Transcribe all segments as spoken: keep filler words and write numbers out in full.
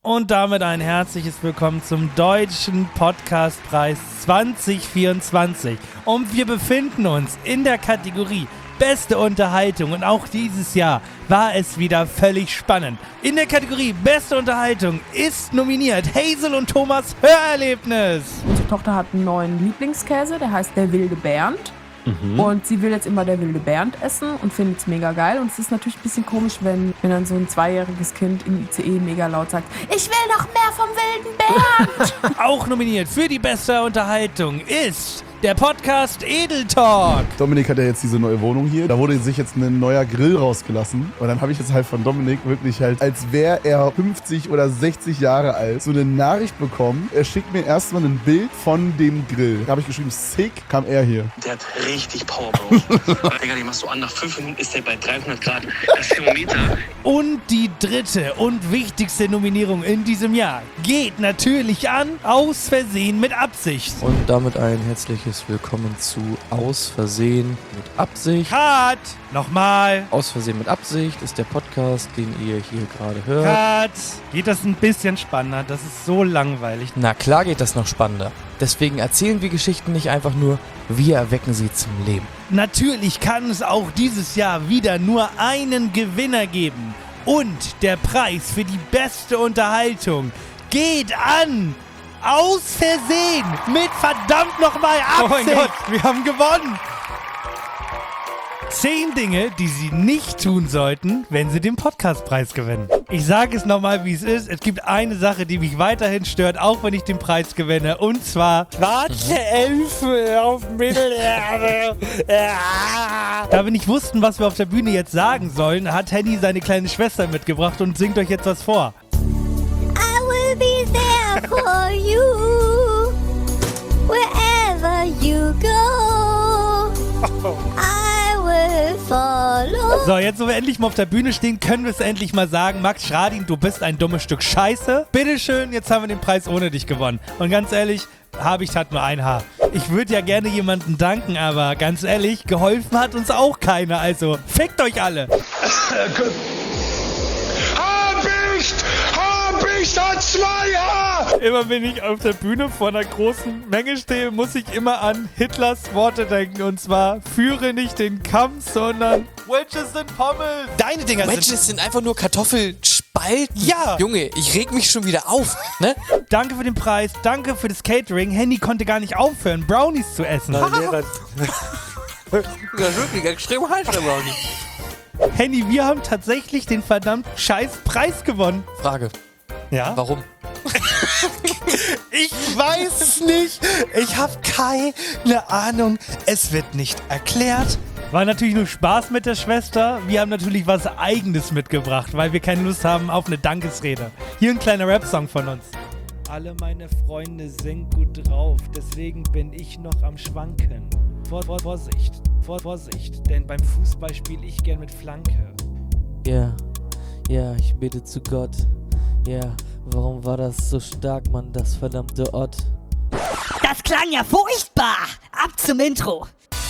Und damit ein herzliches Willkommen zum Deutschen Podcastpreis zwanzig vierundzwanzig. Und wir befinden uns in der Kategorie Beste Unterhaltung und auch dieses Jahr war es wieder völlig spannend. In der Kategorie Beste Unterhaltung ist nominiert Hazel und Thomas Hörerlebnis. Unsere Tochter hat einen neuen Lieblingskäse, der heißt der wilde Bernd. Mhm. Und sie will jetzt immer der wilde Bernd essen und findet es mega geil. Und es ist natürlich ein bisschen komisch, wenn, wenn dann so ein zweijähriges Kind im I C E mega laut sagt, ich will noch mehr vom wilden Bernd. Auch nominiert für die beste Unterhaltung ist der Podcast Edel Talk. Dominik hat ja jetzt diese neue Wohnung hier. Da wurde sich jetzt ein neuer Grill rausgelassen. Und dann habe ich jetzt halt von Dominik wirklich halt, als wäre er fünfzig oder sechzig Jahre alt, so eine Nachricht bekommen. Er schickt mir erstmal ein Bild von dem Grill. Da habe ich geschrieben, sick, kam er hier. Der hat richtig Power, Bro. Digga, den machst du an, nach fünf Minuten ist der bei dreihundert Grad. Das Thermometer. Und die dritte und wichtigste Nominierung in diesem Jahr geht natürlich an Aus Versehen mit Absicht. Und damit ein herzliches Willkommen zu Aus Versehen mit Absicht. Cut! Nochmal. Aus Versehen mit Absicht ist der Podcast, den ihr hier gerade hört. Cut! Geht das ein bisschen spannender? Das ist so langweilig. Na klar geht das noch spannender. Deswegen erzählen wir Geschichten nicht einfach nur, wir erwecken sie zum Leben. Natürlich kann es auch dieses Jahr wieder nur einen Gewinner geben. Und der Preis für die beste Unterhaltung geht an Aus Versehen mit verdammt nochmal Absicht. Oh mein Gott, wir haben gewonnen. Zehn Dinge, die Sie nicht tun sollten, wenn Sie den Podcastpreis gewinnen. Ich sage es nochmal, wie es ist. Es gibt eine Sache, die mich weiterhin stört, auch wenn ich den Preis gewinne. Und zwar schwarze Elfen auf Mittelerde. Da wir nicht wussten, was wir auf der Bühne jetzt sagen sollen, hat Henny seine kleine Schwester mitgebracht und singt euch jetzt was vor. I will be there for you, wherever you go. I will follow. So, jetzt, wo wir endlich mal auf der Bühne stehen, können wir es endlich mal sagen. Max Schradin, du bist ein dummes Stück Scheiße. Bitteschön, jetzt haben wir den Preis ohne dich gewonnen. Und ganz ehrlich, Habicht hat nur ein Haar. Ich würde ja gerne jemandem danken, aber ganz ehrlich, geholfen hat uns auch keiner. Also, fickt euch alle. Habicht! Habicht hat zwei Haar! Immer wenn ich auf der Bühne vor einer großen Menge stehe, muss ich immer an Hitlers Worte denken. Und zwar, führe nicht den Kampf, sondern Wedges sind Pommes. Deine Dinger sind... Wedges sind einfach nur Kartoffelspalten. Ja. Junge, ich reg mich schon wieder auf, ne? Danke für den Preis, danke für das Catering. Henny konnte gar nicht aufhören, Brownies zu essen. Nein, der das ist wirklich extrem heiß, der Brownie. Henny, wir haben tatsächlich den verdammten scheiß Preis gewonnen. Frage. Ja? Warum? Ich weiß es nicht. Ich habe keine Ahnung. Es wird nicht erklärt. War natürlich nur Spaß mit der Schwester. Wir haben natürlich was Eigenes mitgebracht, weil wir keine Lust haben auf eine Dankesrede. Hier ein kleiner Rap-Song von uns. Alle meine Freunde sind gut drauf, deswegen bin ich noch am Schwanken. Vor, vor, Vorsicht, vor, Vorsicht, denn beim Fußball spiele ich gern mit Flanke. Ja, yeah, ja, yeah, ich bete zu Gott. Ja, yeah, warum war das so stark, Mann, das verdammte Ott? Das klang ja furchtbar. Ab zum Intro.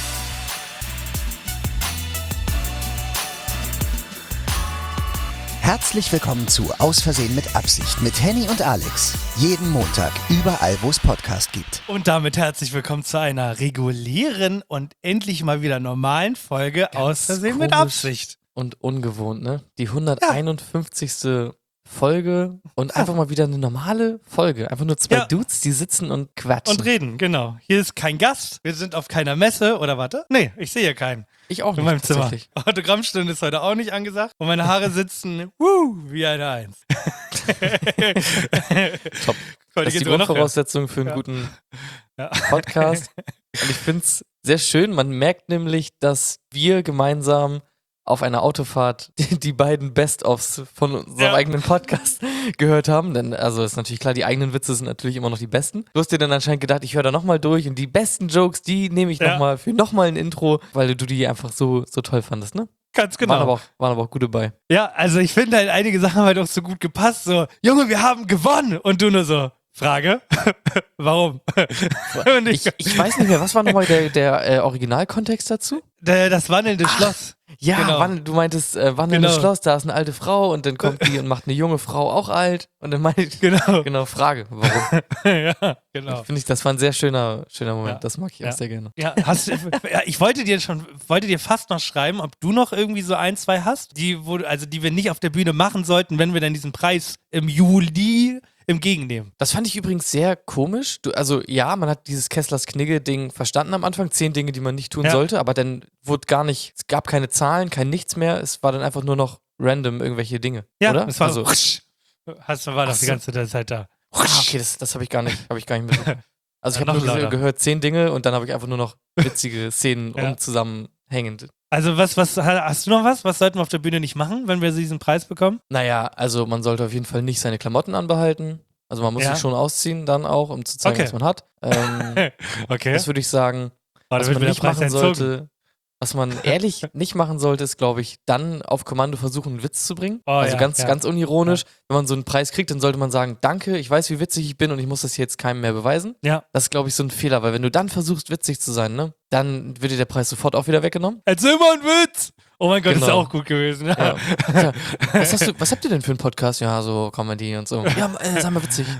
Herzlich willkommen zu Aus Versehen mit Absicht mit Henny und Alex. Jeden Montag, überall, wo es Podcast gibt. Und damit herzlich willkommen zu einer regulären und endlich mal wieder normalen Folge Ganz Aus Versehen mit Absicht. Und ungewohnt, ne? Die hunderteinundfünfzigste Folge und ja. Einfach mal wieder eine normale Folge. Einfach nur zwei ja. Dudes, die sitzen und quatschen. Und reden, genau. Hier ist kein Gast, wir sind auf keiner Messe, oder warte? Nee, ich sehe hier keinen. Ich auch nicht, in meinem Zimmer. Autogrammstunde ist heute auch nicht angesagt und meine Haare sitzen wuh, wie eine Eins. Top. Das ist die Grundvoraussetzung für einen ja. guten ja. Podcast. Und ich finde es sehr schön. Man merkt nämlich, dass wir gemeinsam auf einer Autofahrt die, die beiden Best-ofs von unserem ja. eigenen Podcast gehört haben. Denn, also ist natürlich klar, die eigenen Witze sind natürlich immer noch die besten. Du hast dir dann anscheinend gedacht, ich höre da nochmal durch und die besten Jokes, die nehme ich ja. nochmal für nochmal ein Intro, weil du die einfach so, so toll fandest, ne? Ganz genau. Waren aber auch, waren aber auch gute bei. Ja, also ich finde halt, einige Sachen haben halt auch so gut gepasst. So, Junge, wir haben gewonnen. Und du nur so, Frage, warum? ich, ich weiß nicht mehr, was war nochmal der, der äh, Originalkontext dazu? Der, das wandelnde Ach, Schloss. Ja, genau. wann, du meintest äh, wandelndes genau. Schloss, da ist eine alte Frau und dann kommt die und macht eine junge Frau auch alt und dann meine ich, genau, genau Frage, warum? ja, genau. Finde ich, das war ein sehr schöner, schöner Moment, ja. das mag ich ja. auch sehr gerne. Ja, hast, ja, ich wollte dir schon, wollte dir fast noch schreiben, ob du noch irgendwie so ein, zwei hast, die, wo, also die wir nicht auf der Bühne machen sollten, wenn wir dann diesen Preis im Juli im Gegennehmen. Das fand ich übrigens sehr komisch. Du, also ja, man hat dieses Kesslers Knigge-Ding verstanden am Anfang. Zehn Dinge, die man nicht tun ja. sollte, aber dann wurde gar nicht, es gab keine Zahlen, kein nichts mehr. Es war dann einfach nur noch random irgendwelche Dinge, ja, oder? es war also, so, hast, war das die ganze Zeit da. Ah, okay, das, das habe ich gar nicht, habe ich gar nicht mitbekommen. Also ich habe nur lauter. gehört, zehn Dinge und dann habe ich einfach nur noch witzige Szenen ja. unzusammenhängend. Also was, was, hast du noch was? Was sollten wir auf der Bühne nicht machen, wenn wir diesen Preis bekommen? Naja, also man sollte auf jeden Fall nicht seine Klamotten anbehalten. Also man muss ja. sich schon ausziehen dann auch, um zu zeigen, okay. was man hat. Ähm, okay. Das würde ich sagen, oh, was man nicht machen sollte. Was man ehrlich nicht machen sollte, ist, glaube ich, dann auf Kommando versuchen, einen Witz zu bringen. Oh, also ja, ganz, ja. ganz unironisch. Ja. Wenn man so einen Preis kriegt, dann sollte man sagen, danke, ich weiß, wie witzig ich bin und ich muss das jetzt keinem mehr beweisen. Ja. Das ist, glaube ich, so ein Fehler, weil wenn du dann versuchst, witzig zu sein, ne, dann wird dir der Preis sofort auch wieder weggenommen. Erzähl mal einen Witz! Oh mein Gott, genau. ist auch gut gewesen. Ja. Ja. Ja. Was, hast du, was habt ihr denn für einen Podcast? Ja, so Comedy und so. Ja, äh, sag mal witzig.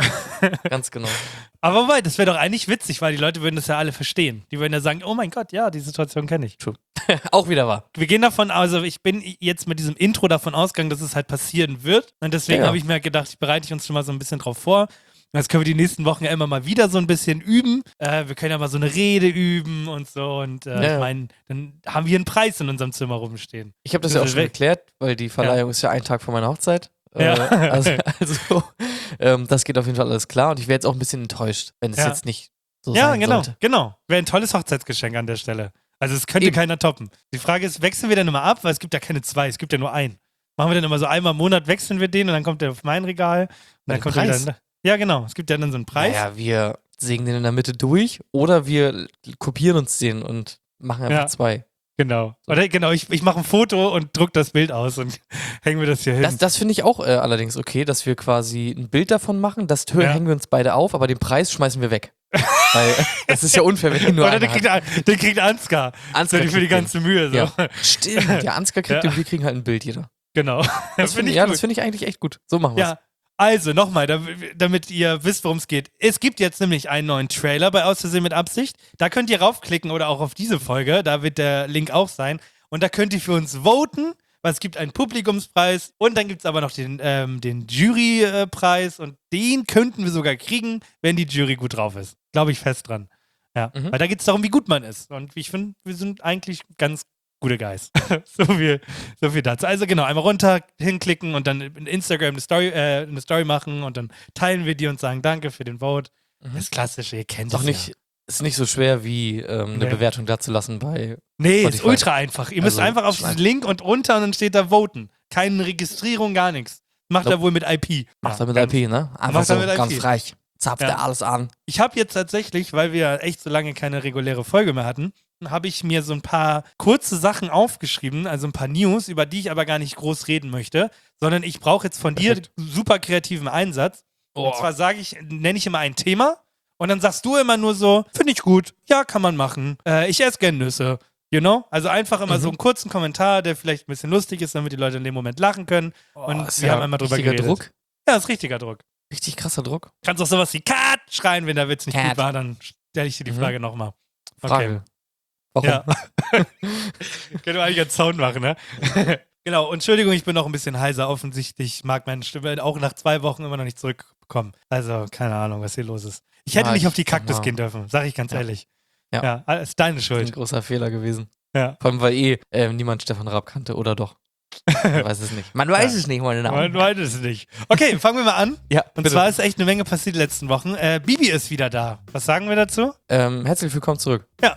Ganz genau. Aber wobei, das wäre doch eigentlich witzig, weil die Leute würden das ja alle verstehen. Die würden ja sagen, oh mein Gott, ja, die Situation kenne ich. True. Auch wieder wahr. Wir gehen davon, also ich bin jetzt mit diesem Intro davon ausgegangen, dass es halt passieren wird. Und deswegen ja. habe ich mir gedacht, ich bereite uns schon mal so ein bisschen drauf vor. Das können wir die nächsten Wochen ja immer mal wieder so ein bisschen üben. Äh, wir können ja mal so eine Rede üben und so. Und äh, ja. ich meine, dann haben wir einen Preis in unserem Zimmer rumstehen. Ich habe das, das ja auch schon erklärt, weil die Verleihung ja. ist ja ein Tag vor meiner Hochzeit. Ja. Äh, also also ähm, das geht auf jeden Fall alles klar. Und ich wäre jetzt auch ein bisschen enttäuscht, wenn es ja. jetzt nicht so ja, sein genau, sollte. Ja, genau. genau. Wäre ein tolles Hochzeitsgeschenk an der Stelle. Also es könnte Eben. keiner toppen. Die Frage ist, wechseln wir dann immer ab? Weil es gibt ja keine zwei, es gibt ja nur einen. Machen wir dann immer so einmal im Monat, wechseln wir den und dann kommt der auf mein Regal. Und dann kommt der dann. Ja, genau. Es gibt ja dann so einen Preis. Ja, wir sägen den in der Mitte durch oder wir kopieren uns den und machen einfach ja, zwei. Genau. Oder genau, ich, ich mache ein Foto und druck das Bild aus und hängen wir das hier hin. Das, das finde ich auch äh, allerdings okay, dass wir quasi ein Bild davon machen. Das ja. hängen wir uns beide auf, aber den Preis schmeißen wir weg. Weil das ist ja unfair, wenn ihn nur Oder den kriegt, den kriegt Ansgar. Ansgar für die ganze Mühe. So. Ja. Stimmt, ja, Ansgar kriegt ja. und wir kriegen halt ein Bild jeder. Genau. Das, das finde ich, ja, find ich eigentlich echt gut. So machen wir es. Ja. Also, nochmal, damit ihr wisst, worum es geht. Es gibt jetzt nämlich einen neuen Trailer bei Aus Versehen mit Absicht. Da könnt ihr raufklicken oder auch auf diese Folge. Da wird der Link auch sein. Und da könnt ihr für uns voten, weil es gibt einen Publikumspreis. Und dann gibt es aber noch den, ähm, den Jurypreis. Und den könnten wir sogar kriegen, wenn die Jury gut drauf ist. Glaube ich fest dran. Ja, mhm. Weil da geht es darum, wie gut man ist. Und ich finde, wir sind eigentlich ganz gute Guys. so, viel, so viel dazu. Also genau, einmal runter, hinklicken und dann in Instagram eine Story, äh, eine Story machen und dann teilen wir die und sagen Danke für den Vote. Mhm. Das Klassische, ihr kennt es doch nicht. Ja. Ist nicht so schwer, wie ähm, eine nee. Bewertung dazu lassen bei Nee, Spotify. Ist ultra einfach. Ihr müsst also, einfach auf diesen Link und runter und dann steht da Voten. Keine Registrierung, gar nichts. Macht nope. er wohl mit I P. Macht er mit I P, ne? Einfach so, ganz frech. Zapft ja. er alles an. Ich habe jetzt tatsächlich, weil wir echt so lange keine reguläre Folge mehr hatten, habe ich mir so ein paar kurze Sachen aufgeschrieben, also ein paar News, über die ich aber gar nicht groß reden möchte, sondern ich brauche jetzt von Perfekt. dir super kreativen Einsatz. Oh. Und zwar sage ich, nenne ich immer ein Thema und dann sagst du immer nur so, finde ich gut, ja, kann man machen, äh, ich esse gerne Nüsse. You know? Also einfach immer mhm. so einen kurzen Kommentar, der vielleicht ein bisschen lustig ist, damit die Leute in dem Moment lachen können. Oh, und wir ja haben einmal drüber geredet. Druck? Ja, ist richtiger Druck. Richtig krasser Druck. Kannst auch sowas wie Cut schreien, wenn der Witz nicht Cat. gut war, dann stelle ich dir die Frage mhm. nochmal. Okay. Frage. Warum? Ja. Können wir eigentlich einen Sound machen, ne? Genau, und Entschuldigung, ich bin noch ein bisschen heiser. Offensichtlich mag meine Stimme auch nach zwei Wochen immer noch nicht zurückkommen. Also, keine Ahnung, was hier los ist. Ich hätte ja, nicht auf die Kaktus gehen dürfen, sag ich ganz ja. ehrlich. Ja. ja, ist deine Schuld. Das ist ein großer Fehler gewesen. Ja. Vor allem, weil eh äh, niemand Stefan Raab kannte, oder doch? Man weiß es nicht. Man weiß ja. es nicht, meine Damen. Man weiß es nicht. Okay, fangen wir mal an. Ja, Und bitte. zwar ist echt eine Menge passiert die letzten Wochen. Äh, Bibi ist wieder da. Was sagen wir dazu? Ähm, herzlich willkommen zurück. Ja,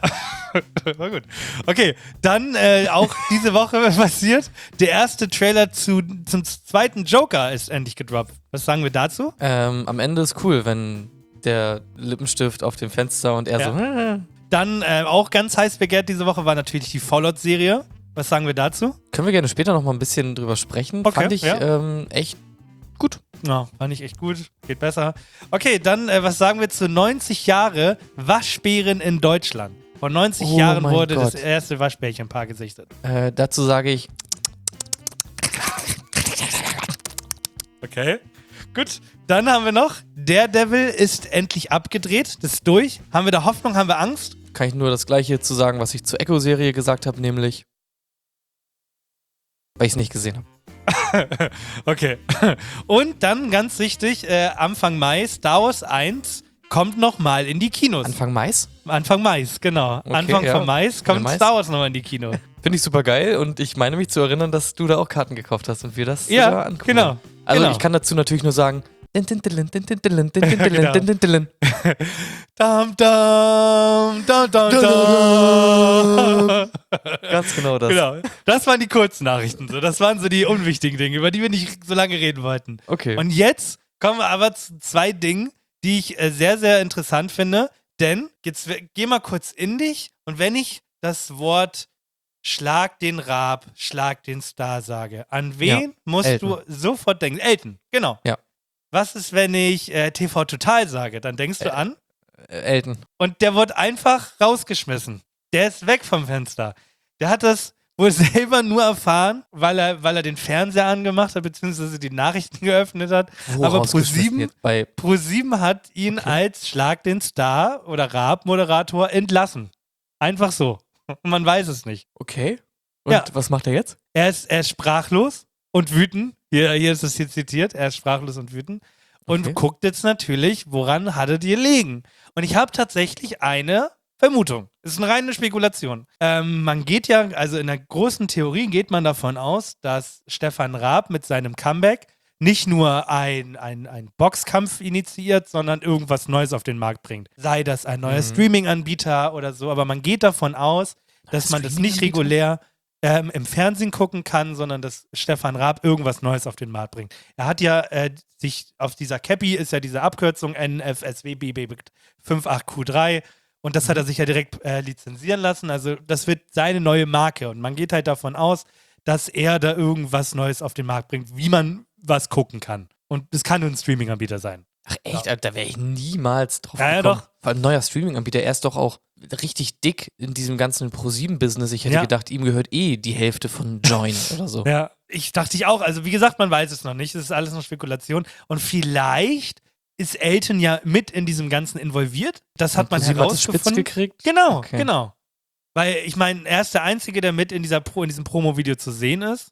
war gut. Okay, dann äh, auch diese Woche passiert. Der erste Trailer zu, zum zweiten Joker ist endlich gedroppt. Was sagen wir dazu? Ähm, am Ende ist cool, wenn der Lippenstift auf dem Fenster und er ja. so... Dann äh, auch ganz heiß begehrt diese Woche war natürlich die Fallout-Serie. Was sagen wir dazu? Können wir gerne später noch mal ein bisschen drüber sprechen. Okay, Fand ich ja. ähm, echt gut. Ja, fand ich echt gut. Geht besser. Okay, dann, äh, was sagen wir zu neunzig Jahre Waschbären in Deutschland? Vor neunzig Oh Jahren mein wurde Gott. das erste Waschbärchenpaar gesichtet. Äh, dazu sage ich, Okay. Gut, dann haben wir noch, Daredevil ist endlich abgedreht. Das ist durch. Haben wir da Hoffnung, haben wir Angst? kann ich nur das Gleiche zu sagen, was ich zur Echo-Serie gesagt habe, nämlich, weil ich es nicht gesehen habe. Okay. Und dann, ganz wichtig, äh, Anfang Mai, Star Wars eins kommt nochmal in die Kinos. Anfang Mai? Anfang Mai, genau. Okay, Anfang ja. von Mai kommt Mais. Star Wars nochmal in die Kino. Finde ich super geil und ich meine mich zu erinnern, dass du da auch Karten gekauft hast und wir das Ja, sogar angucken. genau. Also genau. ich kann dazu natürlich nur sagen, Genau. Dam, dam, dam, dam, dam. Ganz genau das. Genau. Das waren die Kurznachrichten. So. Das waren so die unwichtigen Dinge, über die wir nicht so lange reden wollten. Okay. Und jetzt kommen wir aber zu zwei Dingen, die ich äh, sehr, sehr interessant finde. Denn, jetzt geh mal kurz in dich und wenn ich das Wort Schlag den Raab, Schlag den Star sage, an wen Ja, musst Elton. du sofort denken? Elton, genau. Ja. Was ist, wenn ich äh, T V Total sage? Dann denkst du Äh, an? Äh, Elton. Und der wurde einfach rausgeschmissen. Der ist weg vom Fenster. Der hat das wohl selber nur erfahren, weil er, weil er den Fernseher angemacht hat, beziehungsweise die Nachrichten geöffnet hat. Wo Aber rausgeschmissen ProSieben jetzt? Bei ProSieben hat ihn Okay. als Schlag den Star oder Raab-Moderator entlassen. Einfach so. Und man weiß es nicht. Okay. Und Ja. was macht er jetzt? Er ist, er ist sprachlos und wütend. Hier, hier ist es hier zitiert. Er ist sprachlos und wütend. Und Okay. guckt jetzt natürlich, woran hattet ihr liegen? Und ich habe tatsächlich eine Vermutung. Es ist eine reine Spekulation. Ähm, man geht ja, also in der großen Theorie geht man davon aus, dass Stefan Raab mit seinem Comeback nicht nur ein, ein, ein Boxkampf initiiert, sondern irgendwas Neues auf den Markt bringt. Sei das ein neuer Mhm. Streaming-Anbieter oder so, aber man geht davon aus, dass man das nicht Streaming-Anbieter? regulär ähm, im Fernsehen gucken kann, sondern dass Stefan Raab irgendwas Neues auf den Markt bringt. Er hat ja äh, sich auf dieser Cappy ist ja diese Abkürzung N F S W B B fünf acht Q drei und das hat er sich ja direkt äh, lizenzieren lassen. Also das wird seine neue Marke und man geht halt davon aus, dass er da irgendwas Neues auf den Markt bringt, wie man was gucken kann. Und es kann nur ein Streaming-Anbieter sein. Ach echt, Alter, da wäre ich niemals drauf Ja, ja, gekommen. doch. Vor allem neuer Streaming-Anbieter, er ist doch auch richtig dick in diesem ganzen ProSieben-Business. Ich hätte Ja. gedacht, ihm gehört eh die Hälfte von Join oder so. Ja, ich dachte ich auch. Also wie gesagt, man weiß es noch nicht. Es ist alles noch Spekulation. Und vielleicht ist Elton ja mit in diesem Ganzen involviert. Das hat Und man ProSieben hat es spitz herausgefunden. gekriegt? Genau, Okay. genau. Weil ich meine, er ist der Einzige, der mit in, dieser Pro, in diesem Promo-Video zu sehen ist.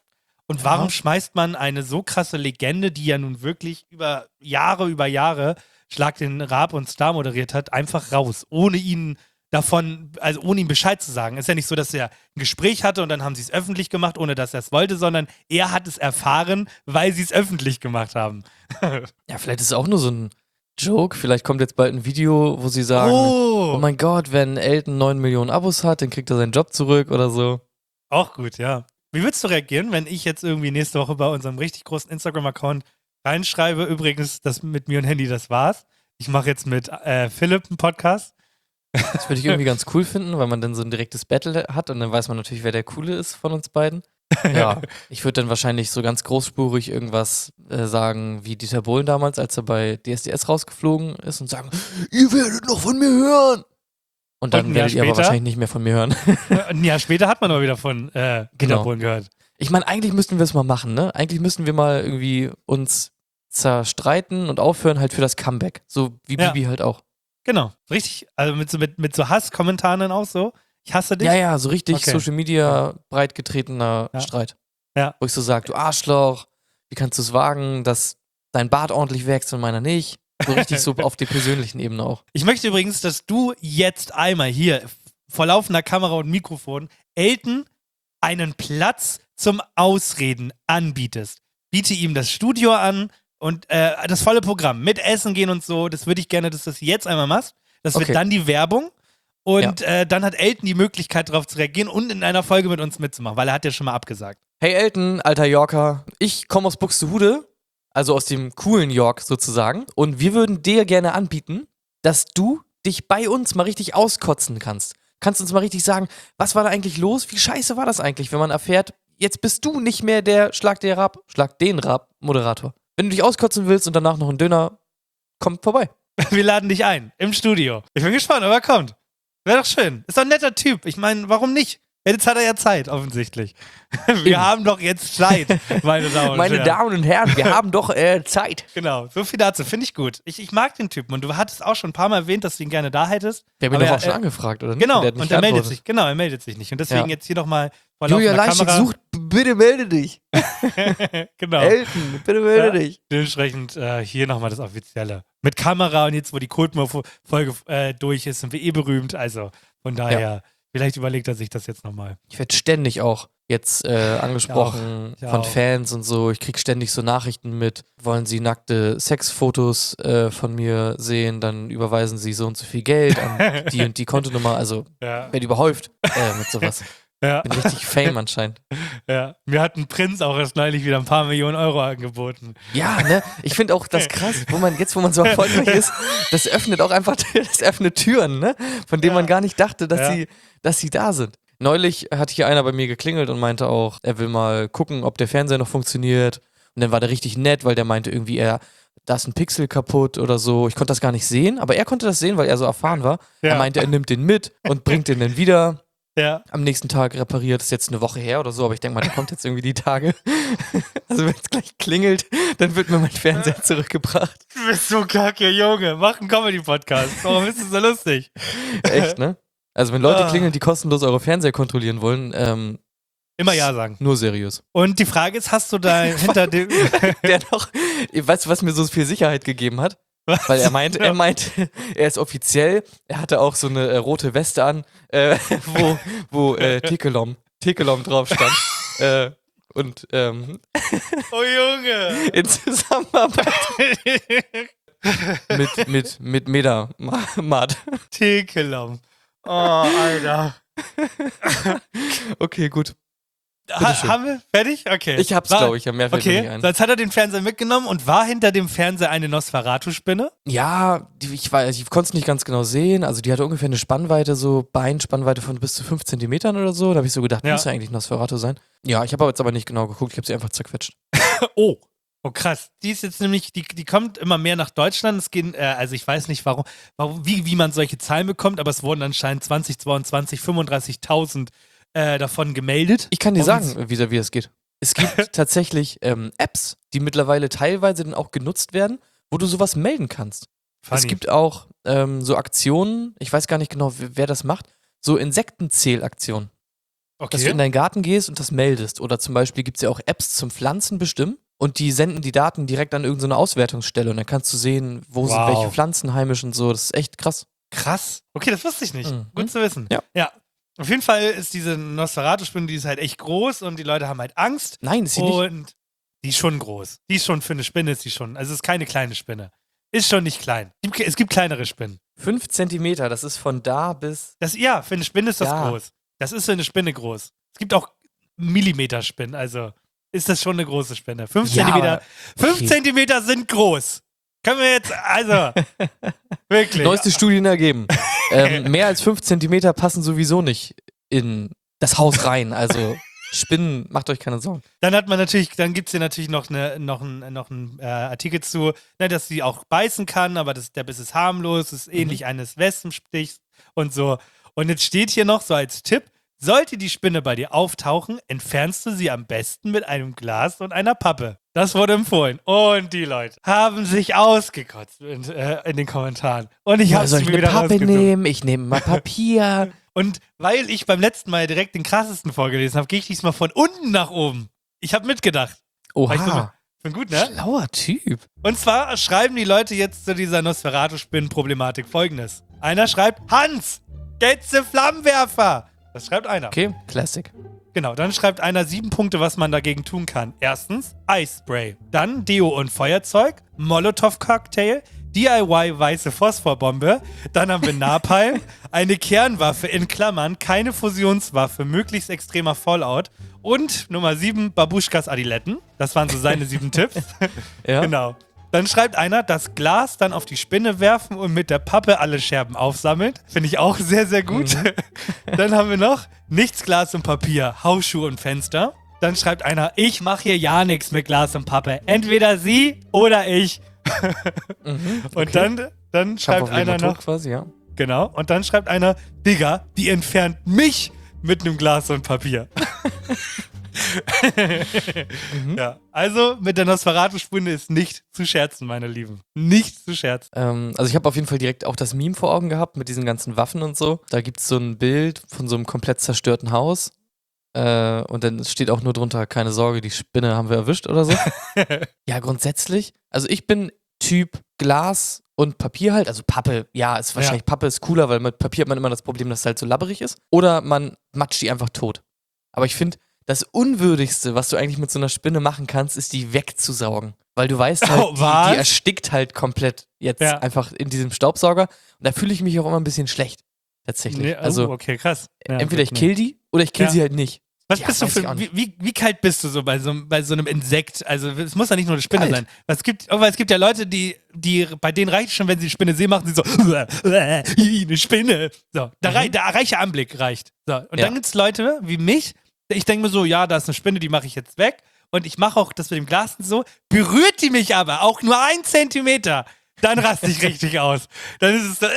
Und warum Ja. schmeißt man eine so krasse Legende, die ja nun wirklich über Jahre, über Jahre Schlag den Raab und Star moderiert hat, einfach raus, ohne ihn davon, also ohne ihm Bescheid zu sagen. Ist ja nicht so, dass er ein Gespräch hatte und dann haben sie es öffentlich gemacht, ohne dass er es wollte, sondern er hat es erfahren, weil sie es öffentlich gemacht haben. Ja, vielleicht ist es auch nur so ein Joke. Vielleicht kommt jetzt bald ein Video, wo sie sagen, oh, Oh, mein Gott, wenn Elton neun Millionen Abos hat, dann kriegt er seinen Job zurück oder so. auch gut, ja. Wie würdest du reagieren, wenn ich jetzt irgendwie nächste Woche bei unserem richtig großen Instagram-Account reinschreibe, übrigens, das mit mir und Handy, das war's. Ich mache jetzt mit äh, Philipp einen Podcast. Das würde ich irgendwie ganz cool finden, weil man dann so ein direktes Battle hat und dann weiß man natürlich, wer der Coole ist von uns beiden. Ja, ich würde dann wahrscheinlich so ganz großspurig irgendwas äh, sagen, wie Dieter Bohlen damals, als er bei D S D S rausgeflogen ist und sagen, ihr werdet noch von mir hören. Und dann Und ein Jahr werdet ihr aber später? wahrscheinlich nicht mehr von mir hören. Ein Jahr später hat man aber wieder von äh, Dieter Genau. Bohlen gehört. Ich meine, eigentlich müssten wir es mal machen, ne? Eigentlich müssten wir mal irgendwie uns zerstreiten und aufhören halt für das Comeback. So wie Ja. Bibi halt auch. Genau, richtig. Also mit so, mit, mit so Hasskommentaren dann auch so. Ich hasse dich. Ja, ja, so richtig Okay. Social Media breit getretener Ja. Streit. Ja. Wo ich so sage, du Arschloch, wie kannst du es wagen, dass dein Bart ordentlich wächst und meiner nicht? So richtig so auf der persönlichen Ebene auch. Ich möchte übrigens, dass du jetzt einmal hier vor laufender Kamera und Mikrofon Elton einen Platz zum Ausreden anbietest. Biete ihm das Studio an und äh, das volle Programm mit Essen gehen und so. Das würde ich gerne, dass du das jetzt einmal machst. Das wird Okay. dann die Werbung. Und äh, dann hat Elton die Möglichkeit, darauf zu reagieren und in einer Folge mit uns mitzumachen, weil er hat ja schon mal abgesagt. Hey Elton, alter Yorker, ich komme aus Buxtehude, also aus dem coolen York sozusagen. Und wir würden dir gerne anbieten, dass du dich bei uns mal richtig auskotzen kannst. Kannst uns mal richtig sagen, was war da eigentlich los? Wie scheiße war das eigentlich, wenn man erfährt, jetzt bist du nicht mehr der Schlag den Rab, Schlag den Rab Moderator. Wenn du dich auskotzen willst und danach noch einen Döner, komm vorbei. Wir laden dich ein, im Studio. Ich bin gespannt, aber er kommt. Wäre doch schön. Ist doch ein netter Typ. Ich meine, warum nicht? Jetzt hat er ja Zeit, offensichtlich. Wir Eben. haben doch jetzt Zeit, meine Damen und meine Herren. Meine Damen und Herren, wir haben doch äh, Zeit. Genau, so viel dazu. Finde ich gut. Ich, ich mag den Typen und du hattest auch schon ein paar Mal erwähnt, dass du ihn gerne da hättest. Der hat mich doch auch schon äh, angefragt, oder nicht? Genau, und, und er meldet sich. Genau, er meldet sich nicht. Und deswegen ja. jetzt hier nochmal vor Julia Leischig sucht, bitte melde dich. Genau. Elton, bitte melde ja. dich. Dementsprechend äh, hier nochmal das Offizielle. Mit Kamera und jetzt, wo die Kultmo-Folge äh, durch ist, sind wir eh berühmt. Also von daher... Ja. Vielleicht überlegt er sich das jetzt nochmal. Ich werde ständig auch jetzt äh, angesprochen ich auch. Ich von auch. Fans und so. Ich kriege ständig so Nachrichten mit. Wollen sie nackte Sexfotos äh, von mir sehen, dann überweisen sie so und so viel Geld an die und die Kontonummer. Also ja. werde überhäuft äh, mit sowas. Ja. Bin richtig Fame anscheinend. Ja, mir hat ein Prinz auch erst neulich wieder ein paar Millionen Euro angeboten. Ja, ne? Ich finde auch das krass, wo man jetzt, wo man so erfolgreich ist, das öffnet auch einfach, das öffnet Türen, ne? Von denen ja. man gar nicht dachte, dass ja. sie, dass sie da sind. Neulich hat hier einer bei mir geklingelt und meinte auch, er will mal gucken, ob der Fernseher noch funktioniert. Und dann war der richtig nett, weil der meinte irgendwie, er, da ist ein Pixel kaputt oder so. Ich konnte das gar nicht sehen, aber er konnte das sehen, weil er so erfahren war. Ja. Er meinte, er nimmt den mit und bringt den dann wieder. Ja. Am nächsten Tag repariert, das ist jetzt eine Woche her oder so, aber ich denke mal, der kommt jetzt irgendwie die Tage. Also wenn es gleich klingelt, dann wird mir mein Fernseher zurückgebracht. Du bist so kacke, Junge. Mach einen Comedy-Podcast. Warum ist das so lustig? Echt, ne? Also wenn Leute klingeln, die kostenlos eure Fernseher kontrollieren wollen, ähm, immer ja sagen. Nur seriös. Und die Frage ist, hast du da hinter dem... Der noch, weißt du, was mir so viel Sicherheit gegeben hat? Was? Weil er meint, er meint, er ist offiziell, er hatte auch so eine äh, rote Weste an, äh, wo, wo äh, Tekelom, Tekelom drauf stand. äh, und ähm, oh Junge! In Zusammenarbeit mit, mit, mit Meda-Mat. Tekelom. Oh, Alter. Okay, gut. Ha, haben wir? Fertig? Okay. Ich hab's, glaube ich. Ja, mehr fällt okay. mir nicht ein. So, jetzt hat er den Fernseher mitgenommen und war hinter dem Fernseher eine Nosferatu-Spinne? Ja, die, ich, ich konnte es nicht ganz genau sehen. Also die hatte ungefähr eine Spannweite, so Beinspannweite von bis zu fünf Zentimetern oder so. Da habe ich so gedacht, ja. muss ja eigentlich Nosferatu sein. Ja, ich habe aber jetzt aber nicht genau geguckt. Ich habe sie einfach zerquetscht. Oh. Oh krass, die ist jetzt nämlich, die, die kommt immer mehr nach Deutschland. Es gehen, äh, also ich weiß nicht, warum, warum wie, wie man solche Zahlen bekommt, aber es wurden anscheinend zwanzig zweiundzwanzig fünfunddreißigtausend Äh, davon gemeldet. Ich kann dir sagen, wie, wie es geht. Es gibt tatsächlich ähm, Apps, die mittlerweile teilweise dann auch genutzt werden, wo du sowas melden kannst. Funny. Es gibt auch ähm, so Aktionen, ich weiß gar nicht genau, wer, wer das macht, so Insektenzählaktionen. Okay. Dass du in deinen Garten gehst und das meldest. Oder zum Beispiel gibt es ja auch Apps zum Pflanzen bestimmen und die senden die Daten direkt an irgendeine Auswertungsstelle und dann kannst du sehen, wo wow. sind welche Pflanzen heimisch und so. Das ist echt krass. Krass. Okay, das wusste ich nicht. Mhm. Gut zu wissen. Ja. Ja. Auf jeden Fall ist diese Nosferatu-Spinne, die ist halt echt groß und die Leute haben halt Angst. Nein, ist sie und nicht. Die ist schon groß. Die ist schon, für eine Spinne ist die schon. Also es ist keine kleine Spinne. Ist schon nicht klein. Es gibt kleinere Spinnen. Fünf Zentimeter, das ist von da bis... Das, ja, für eine Spinne ist das ja. groß. Das ist für eine Spinne groß. Es gibt auch Millimeter-Spinnen, also ist das schon eine große Spinne. Fünf ja, Zentimeter. Fünf okay. Zentimeter sind groß. Können wir jetzt, also, wirklich. Neueste Studien ergeben. ähm, mehr als fünf Zentimeter passen sowieso nicht in das Haus rein. Also Spinnen, macht euch keine Sorgen. Dann hat man natürlich, dann gibt es hier natürlich noch, eine, noch einen noch ein, äh, Artikel zu, ne, dass sie auch beißen kann, aber das, der Biss ist harmlos, ist ähnlich mhm. eines Wespenstichs und so. Und jetzt steht hier noch so als Tipp, sollte die Spinne bei dir auftauchen, entfernst du sie am besten mit einem Glas und einer Pappe. Das wurde empfohlen. Und die Leute haben sich ausgekotzt in, äh, in den Kommentaren. Und ich ja, habe soll ich mir eine wieder Pappe nehmen? Ich nehme mal Papier. Und weil ich beim letzten Mal direkt den krassesten vorgelesen habe, gehe ich diesmal von unten nach oben. Ich habe mitgedacht. Oha. Ich so, bin gut, ne? Schlauer Typ. Und zwar schreiben die Leute jetzt zu dieser Nosferatu-Spinnen-Problematik folgendes. Einer schreibt, Hans, Getze Flammenwerfer. Das schreibt einer. Okay, Classic. Genau, dann schreibt einer sieben Punkte, was man dagegen tun kann. Erstens, Eispray. Dann Deo und Feuerzeug, Molotow-Cocktail, D I Y weiße Phosphorbombe. Dann haben wir Napalm, eine Kernwaffe in Klammern, keine Fusionswaffe, möglichst extremer Fallout. Und Nummer sieben, Babuschkas Adiletten. Das waren so seine sieben Tipps. Ja. Genau. Dann schreibt einer, das Glas dann auf die Spinne werfen und mit der Pappe alle Scherben aufsammeln. Finde ich auch sehr, sehr gut. Mhm. Dann haben wir noch nichts Glas und Papier, Hausschuhe und Fenster. dann schreibt einer, ich mache hier ja nichts mit Glas und Pappe. Entweder sie oder ich. Mhm, okay. Und dann, dann schreibt einer noch, quasi, ja. genau, und dann schreibt einer, Digga, die entfernt mich mit einem Glas und Papier. mhm. Ja, also mit der Nosferatu-Spinne ist nicht zu scherzen, meine Lieben. Nicht zu scherzen. Ähm, also ich habe auf jeden Fall direkt auch das Meme vor Augen gehabt mit diesen ganzen Waffen und so. Da gibt es so ein Bild von so einem komplett zerstörten Haus. Äh, und dann steht auch nur drunter, keine Sorge, die Spinne haben wir erwischt oder so. Ja, grundsätzlich. Also ich bin Typ Glas und Papier halt. Also Pappe, ja, ist wahrscheinlich, ja. Pappe ist cooler, weil mit Papier hat man immer das Problem, dass es halt so labberig ist. Oder man matscht die einfach tot. Aber ich finde, das Unwürdigste, was du eigentlich mit so einer Spinne machen kannst, ist die wegzusaugen. Weil du weißt halt, oh, die, die erstickt halt komplett jetzt ja. einfach in diesem Staubsauger. Und da fühle ich mich auch immer ein bisschen schlecht. Tatsächlich. Nee, oh, also, okay, krass. Ja, entweder ich kill die oder ich kill ja. sie halt nicht. Was ja, bist du für, wie, wie, wie kalt bist du so bei so, bei so einem Insekt? Also es muss ja nicht nur eine Spinne kalt. sein. Es gibt, es gibt ja Leute, die, die, bei denen reicht schon, wenn sie eine Spinne sehen, machen sie so, eine Spinne. So, der, mhm. der reiche Anblick reicht. So, und ja. dann gibt es Leute wie mich, ich denke mir so, ja, da ist eine Spinne, die mache ich jetzt weg. Und ich mache auch das mit dem Glas und so. Berührt die mich aber auch nur ein Zentimeter, dann raste ich richtig aus. Dann ist es so,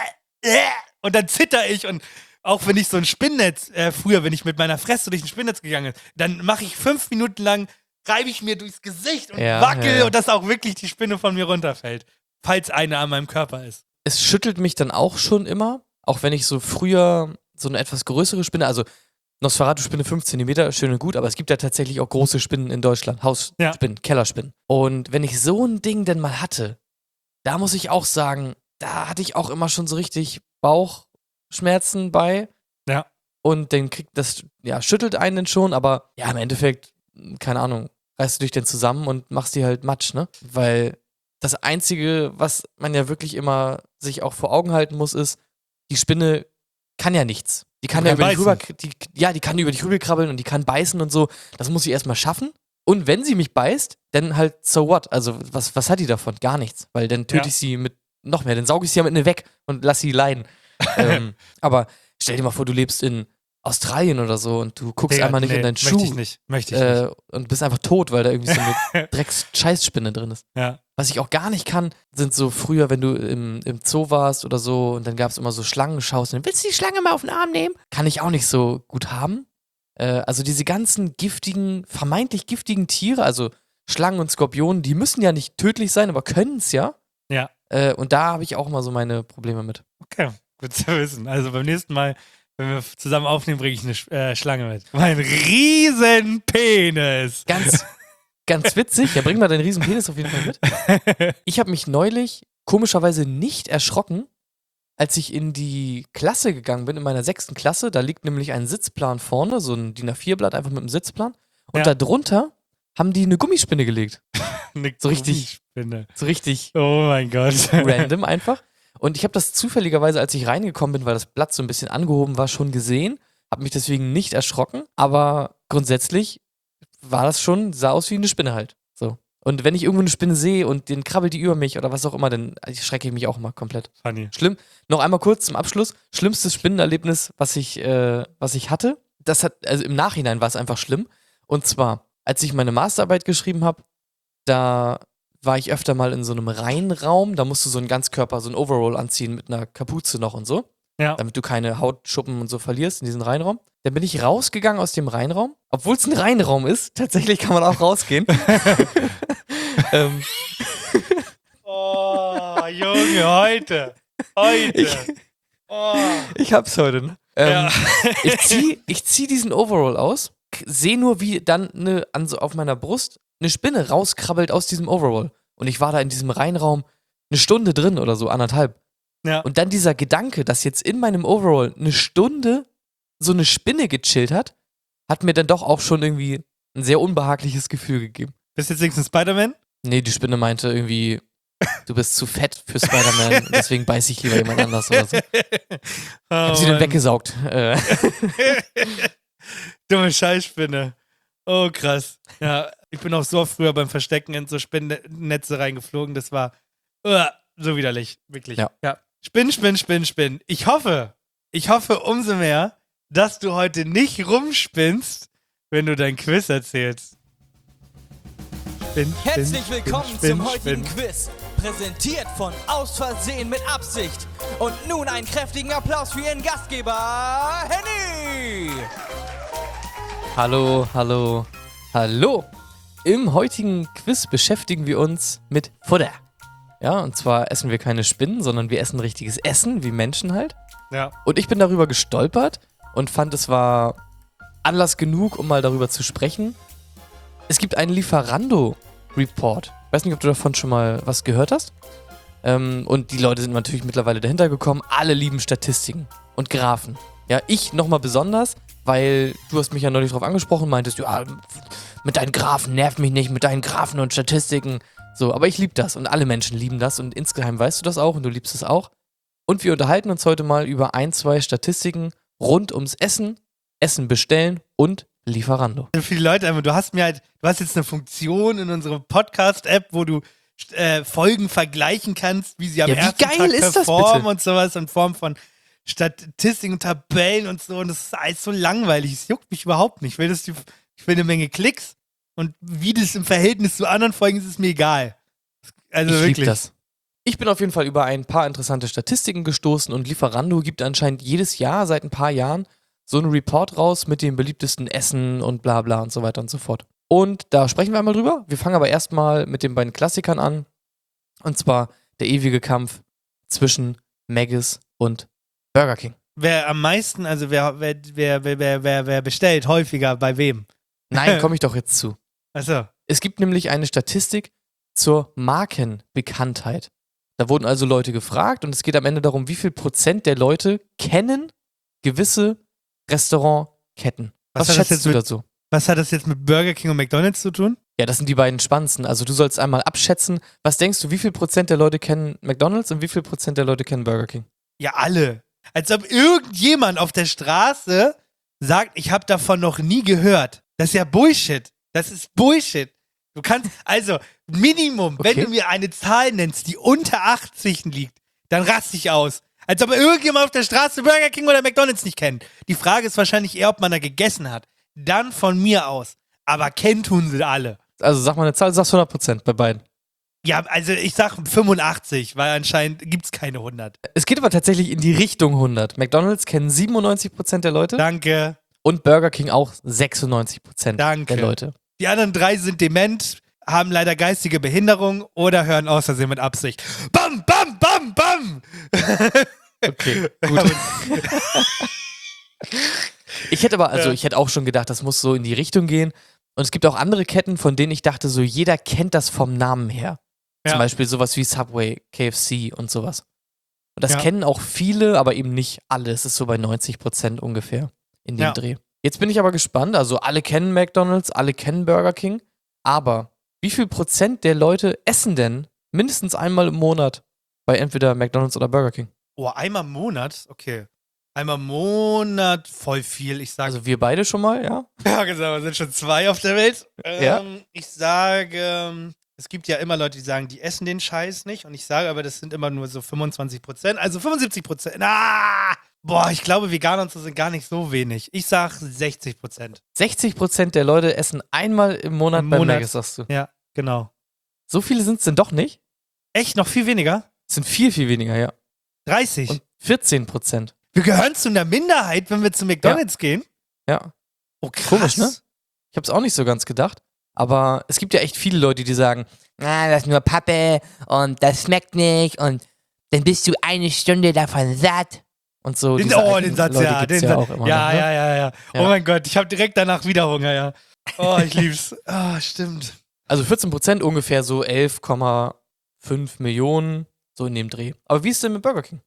und dann zitter ich und auch wenn ich so ein Spinnnetz, äh, früher, wenn ich mit meiner Fresse durch ein Spinnnetz gegangen bin, dann mache ich fünf Minuten lang, reibe ich mir durchs Gesicht und ja, wackel ja, ja. und dass auch wirklich die Spinne von mir runterfällt. Falls eine an meinem Körper ist. Es schüttelt mich dann auch schon immer, auch wenn ich so früher so eine etwas größere Spinne, also Nosferatu-Spinne fünf Zentimeter, schön und gut, aber es gibt ja tatsächlich auch große Spinnen in Deutschland. Hausspinnen, ja. Kellerspinnen. Und wenn ich so ein Ding denn mal hatte, da muss ich auch sagen, da hatte ich auch immer schon so richtig Bauchschmerzen bei. Ja. Und dann kriegt das, ja, schüttelt einen dann schon, aber ja, im Endeffekt, keine Ahnung, reißt du dich denn zusammen und machst die halt Matsch, ne? Weil das Einzige, was man ja wirklich immer sich auch vor Augen halten muss, ist, die Spinne kann ja nichts. Die kann, kann ja über dich rüber, die, ja, die kann über dich rüber krabbeln und die kann beißen und so. Das muss ich erstmal schaffen. Und wenn sie mich beißt, dann halt so what? Also, was, was hat die davon? Gar nichts. Weil dann töte ja. ich sie mit noch mehr. Dann sauge ich sie ja mit ne weg und lass sie leiden. ähm, aber stell dir mal vor, du lebst in Australien oder so und du guckst Digga, einmal nicht nee, in deinen Schuh. Möchte ich nicht. Möchte ich äh, nicht. Und bist einfach tot, weil da irgendwie so eine Drecks-Scheißspinne drin ist. Ja. Was ich auch gar nicht kann, sind so früher, wenn du im, im Zoo warst oder so und dann gab es immer so Schlangenschaus und dann willst du die Schlange mal auf den Arm nehmen? Kann ich auch nicht so gut haben. Äh, also diese ganzen giftigen, vermeintlich giftigen Tiere, also Schlangen und Skorpionen, die müssen ja nicht tödlich sein, aber können es ja. Ja. Äh, und da habe ich auch mal so meine Probleme mit. Okay, gut zu wissen. Also beim nächsten Mal, wenn wir zusammen aufnehmen, bringe ich eine Sch- äh, Schlange mit. Mein riesen Penis. Ganz, ganz witzig. Ja, bring mal deinen riesen Penis auf jeden Fall mit. Ich habe mich neulich komischerweise nicht erschrocken, als ich in die Klasse gegangen bin, in meiner sechsten Klasse. Da liegt nämlich ein Sitzplan vorne, so ein D I N A vier Blatt einfach mit einem Sitzplan. Und ja. da drunter haben die eine Gummispinne gelegt. eine so richtig, Gummispinne. So richtig. Oh mein Gott. Random einfach. Und ich habe das zufälligerweise, als ich reingekommen bin, weil das Blatt so ein bisschen angehoben war, schon gesehen. Habe mich deswegen nicht erschrocken. Aber grundsätzlich war das schon, sah aus wie eine Spinne halt. So. Und wenn ich irgendwo eine Spinne sehe und den krabbelt die über mich oder was auch immer, dann schrecke ich mich auch immer komplett. Funny. Schlimm. Noch einmal kurz zum Abschluss. Schlimmstes Spinnenerlebnis, was ich, äh, was ich hatte. Das hat, also im Nachhinein war es einfach schlimm. Und zwar, als ich meine Masterarbeit geschrieben habe, da war ich öfter mal in so einem Reinraum. Da musst du so einen Ganzkörper, so ein Overall anziehen mit einer Kapuze noch und so. Ja. Damit du keine Hautschuppen und so verlierst in diesen Reinraum. Dann bin ich rausgegangen aus dem Reinraum. Obwohl es ein Reinraum ist, tatsächlich kann man auch rausgehen. ähm. Oh, Junge, heute. Heute. Ich, oh. ich hab's heute. Ne? Ähm, Ja. ich zieh, ich zieh diesen Overall aus, sehe nur, wie dann ne, an so auf meiner Brust eine Spinne rauskrabbelt aus diesem Overall. Und ich war da in diesem Reinraum eine Stunde drin oder so, anderthalb. Ja. Und dann dieser Gedanke, dass jetzt in meinem Overall eine Stunde so eine Spinne gechillt hat, hat mir dann doch auch schon irgendwie ein sehr unbehagliches Gefühl gegeben. Bist du jetzt wenigstens Spider-Man? Nee, die Spinne meinte irgendwie, du bist zu fett für Spider-Man, deswegen beiß ich lieber jemand anders oder so. Oh, hab sie dann weggesaugt. Äh. Dumme Scheißspinne. Oh, krass. Ja, ich bin auch so früher beim Verstecken in so Spinnennetze reingeflogen. Das war uh, so widerlich. Wirklich. Ja. ja. Spinn, spinn, spinn, spinn. Ich hoffe, ich hoffe umso mehr, dass du heute nicht rumspinnst, wenn du dein Quiz erzählst. Spinn, spinn, Herzlich willkommen spinn, zum heutigen spinn. Quiz. Präsentiert von Aus Versehen mit Absicht. Und nun einen kräftigen Applaus für Ihren Gastgeber, Henny! Hallo, hallo, hallo. Im heutigen Quiz beschäftigen wir uns mit Futter. Ja, und zwar essen wir keine Spinnen, sondern wir essen richtiges Essen, wie Menschen halt. Ja. Und ich bin darüber gestolpert und fand, es war Anlass genug, um mal darüber zu sprechen. Es gibt einen Lieferando-Report. Ich weiß nicht, ob du davon schon mal was gehört hast. Ähm, und die Leute sind natürlich mittlerweile dahinter gekommen. Alle lieben Statistiken und Graphen. Ja, ich nochmal besonders, weil du hast mich ja neulich drauf angesprochen, meintest, ja, mit deinen Graphen, nerv mich nicht, mit deinen Graphen und Statistiken. So, aber ich liebe das und alle Menschen lieben das und insgeheim weißt du das auch und du liebst es auch. Und wir unterhalten uns heute mal über ein, zwei Statistiken rund ums Essen, Essen bestellen und Lieferando. Also für die Leute, du hast mir halt, du hast jetzt eine Funktion in unserer Podcast-App, wo du äh, Folgen vergleichen kannst, wie sie am Ja, wie ersten geil Tag ist das performen bitte? und sowas in Form von Statistiken und Tabellen und so. Und das ist alles so langweilig. Es juckt mich überhaupt nicht. Ich will, dass die, ich will eine Menge Klicks und wie das im Verhältnis zu anderen Folgen ist, ist mir egal. Also ich wirklich. liebe das. Ich bin auf jeden Fall über ein paar interessante Statistiken gestoßen und Lieferando gibt anscheinend jedes Jahr, seit ein paar Jahren, so einen Report raus mit den beliebtesten Essen und bla bla und so weiter und so fort. Und da sprechen wir einmal drüber. Wir fangen aber erstmal mit den beiden Klassikern an. Und zwar der ewige Kampf zwischen Maggis und Burger King. Wer am meisten, also wer, wer, wer, wer, wer, wer, wer bestellt häufiger bei wem? Nein, komme ich doch jetzt zu. Achso. Es gibt nämlich eine Statistik zur Markenbekanntheit. Da wurden also Leute gefragt und es geht am Ende darum, wie viel Prozent der Leute kennen gewisse Restaurantketten. Was, Was hat das schätzt jetzt du mit- dazu? Was hat das jetzt mit Burger King und McDonald's zu tun? Ja, das sind die beiden spannendsten. Also du sollst einmal abschätzen, was denkst du, wie viel Prozent der Leute kennen McDonald's und wie viel Prozent der Leute kennen Burger King? Ja, alle. Als ob irgendjemand auf der Straße sagt, ich habe davon noch nie gehört. Das ist ja Bullshit. Das ist Bullshit. Du kannst, also Minimum, Okay. wenn du mir eine Zahl nennst, die unter achtzig liegt, dann raste ich aus. Als ob irgendjemand auf der Straße Burger King oder McDonald's nicht kennt. Die Frage ist wahrscheinlich eher, ob man da gegessen hat. Dann von mir aus. Aber kennen tun sie alle. Also sag mal eine Zahl, du sagst hundert Prozent bei beiden. Ja, also ich sag fünfundachtzig, weil anscheinend gibt's keine hundert. Es geht aber tatsächlich in die Richtung hundert. McDonald's kennen siebenundneunzig Prozent der Leute Danke. und Burger King auch sechsundneunzig Prozent Danke. der Leute. Die anderen drei sind dement, haben leider geistige Behinderung oder hören aus Versehen mit Absicht. Bam, bam, bam, bam! Okay, gut. Ich hätte aber, also Ja. ich hätte auch schon gedacht, das muss so in die Richtung gehen. Und es gibt auch andere Ketten, von denen ich dachte, so jeder kennt das vom Namen her. Ja. Zum Beispiel sowas wie Subway, K F C und sowas. Und das Ja. kennen auch viele, aber eben nicht alle. Es ist so bei neunzig Prozent ungefähr in dem Ja. Dreh. Jetzt bin ich aber gespannt. Also alle kennen McDonald's, alle kennen Burger King. Aber wie viel Prozent der Leute essen denn mindestens einmal im Monat bei entweder McDonald's oder Burger King? Oh, einmal im Monat? Okay. Einmal im Monat, voll viel. Ich sage, Also wir beide schon mal, ja? ja, gesagt, wir sind schon zwei auf der Welt. Ja. Ähm, ich sage, ähm, es gibt ja immer Leute, die sagen, die essen den Scheiß nicht. Und ich sage aber, das sind immer nur so fünfundzwanzig Prozent. Also fünfundsiebzig Prozent. Ah! Boah, ich glaube, Veganer und so sind gar nicht so wenig. Ich sag sechzig Prozent. sechzig Prozent der Leute essen einmal im Monat Im bei Monat. Maggis, sagst du. Ja, genau. So viele sind es denn doch nicht? Echt, noch viel weniger? Es sind viel, viel weniger, ja. dreißig. Und vierzehn Prozent. Wir gehören zu einer Minderheit, wenn wir zu McDonald's gehen. Ja. Oh, krass. Komisch, ne? Ich habe es auch nicht so ganz gedacht. Aber es gibt ja echt viele Leute, die sagen, Ah, das ist nur Pappe und das schmeckt nicht und dann bist du eine Stunde davon satt. und so. Den, diese oh, alten den Satz, Leute ja. gibt's Den ja, Sa- auch immer ja, noch, ne? ja, ja, ja, Oh Ja. mein Gott, ich habe direkt danach wieder Hunger, ja. Oh, ich lieb's. Ah, stimmt. Also vierzehn Prozent ungefähr so elf Komma fünf Millionen, so in dem Dreh. Aber wie ist es denn mit Burger King?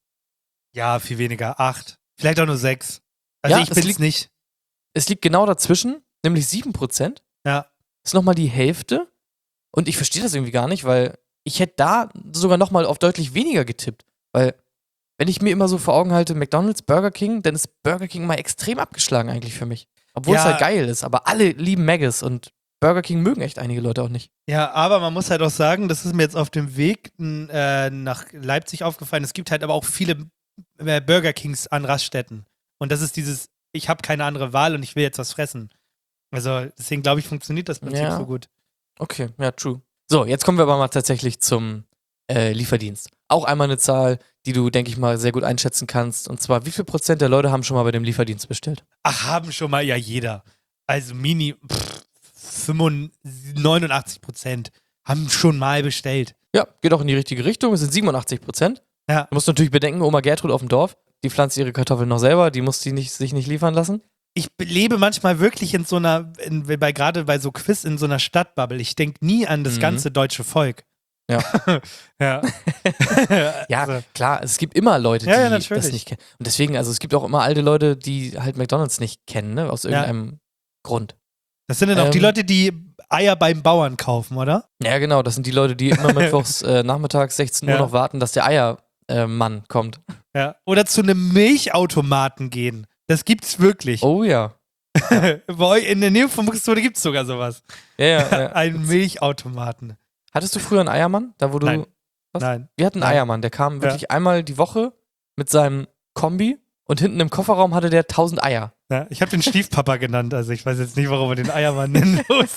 Ja, viel weniger. Acht. Vielleicht auch nur sechs. Also Ja, ich es bin's liegt- nicht. Es liegt genau dazwischen, nämlich sieben Prozent. Ja. Ist nochmal die Hälfte. Und ich verstehe das irgendwie gar nicht, weil ich hätte da sogar nochmal auf deutlich weniger getippt. Weil, wenn ich mir immer so vor Augen halte, McDonald's, Burger King, dann ist Burger King mal extrem abgeschlagen eigentlich für mich. Obwohl Ja. es halt geil ist. Aber alle lieben Maggis und Burger King mögen echt einige Leute auch nicht. Ja, aber man muss halt auch sagen, das ist mir jetzt auf dem Weg n, äh, nach Leipzig aufgefallen. Es gibt halt aber auch viele äh, Burger Kings an Raststätten. Und das ist dieses, ich habe keine andere Wahl und ich will jetzt was fressen. Also deswegen glaube ich, funktioniert das Prinzip Ja. so gut. Okay, ja, true. So, jetzt kommen wir aber mal tatsächlich zum äh, Lieferdienst. Auch einmal eine Zahl, die du, denke ich mal, sehr gut einschätzen kannst. Und zwar, wie viel Prozent der Leute haben schon mal bei dem Lieferdienst bestellt? Ach, haben schon mal ja jeder. Also Mini, pff, neunundachtzig Prozent haben schon mal bestellt. Ja, geht auch in die richtige Richtung. Es sind siebenundachtzig Prozent. Ja. Du musst natürlich bedenken, Oma Gertrud auf dem Dorf, die pflanzt ihre Kartoffeln noch selber, die muss die nicht, sich nicht liefern lassen. Ich lebe manchmal wirklich in so einer, in, bei, gerade bei so Quiz in so einer Stadtbubble. Ich denke nie an das Mhm. ganze deutsche Volk. Ja. Ja. Ja, Also, klar, es gibt immer Leute, die Ja, ja, das natürlich. nicht kennen. Und deswegen, also es gibt auch immer alte Leute, die halt McDonalds nicht kennen, ne? Aus irgendeinem Grund. das sind dann auch die Ähm. Leute, die Eier beim Bauern kaufen, oder? Ja, genau, das sind die Leute, die immer mittwochs äh, nachmittags sechzehn Uhr Ja. noch warten, dass der Eiermann kommt. Ja. Oder zu einem Milchautomaten gehen. Das gibt's wirklich. Oh ja. Bei euch in der Nähe von Buxtehude gibt's sogar sowas. Ja, ja, ja. Einen Milchautomaten. Hattest du früher einen Eiermann? Da wo du. Nein. Was? Nein. Wir hatten einen Nein. Eiermann, der kam wirklich einmal die Woche mit seinem Kombi und hinten im Kofferraum hatte der tausend Eier. Ja, ich habe den Stiefpapa genannt, also ich weiß jetzt nicht, warum er den Eiermann nennen muss.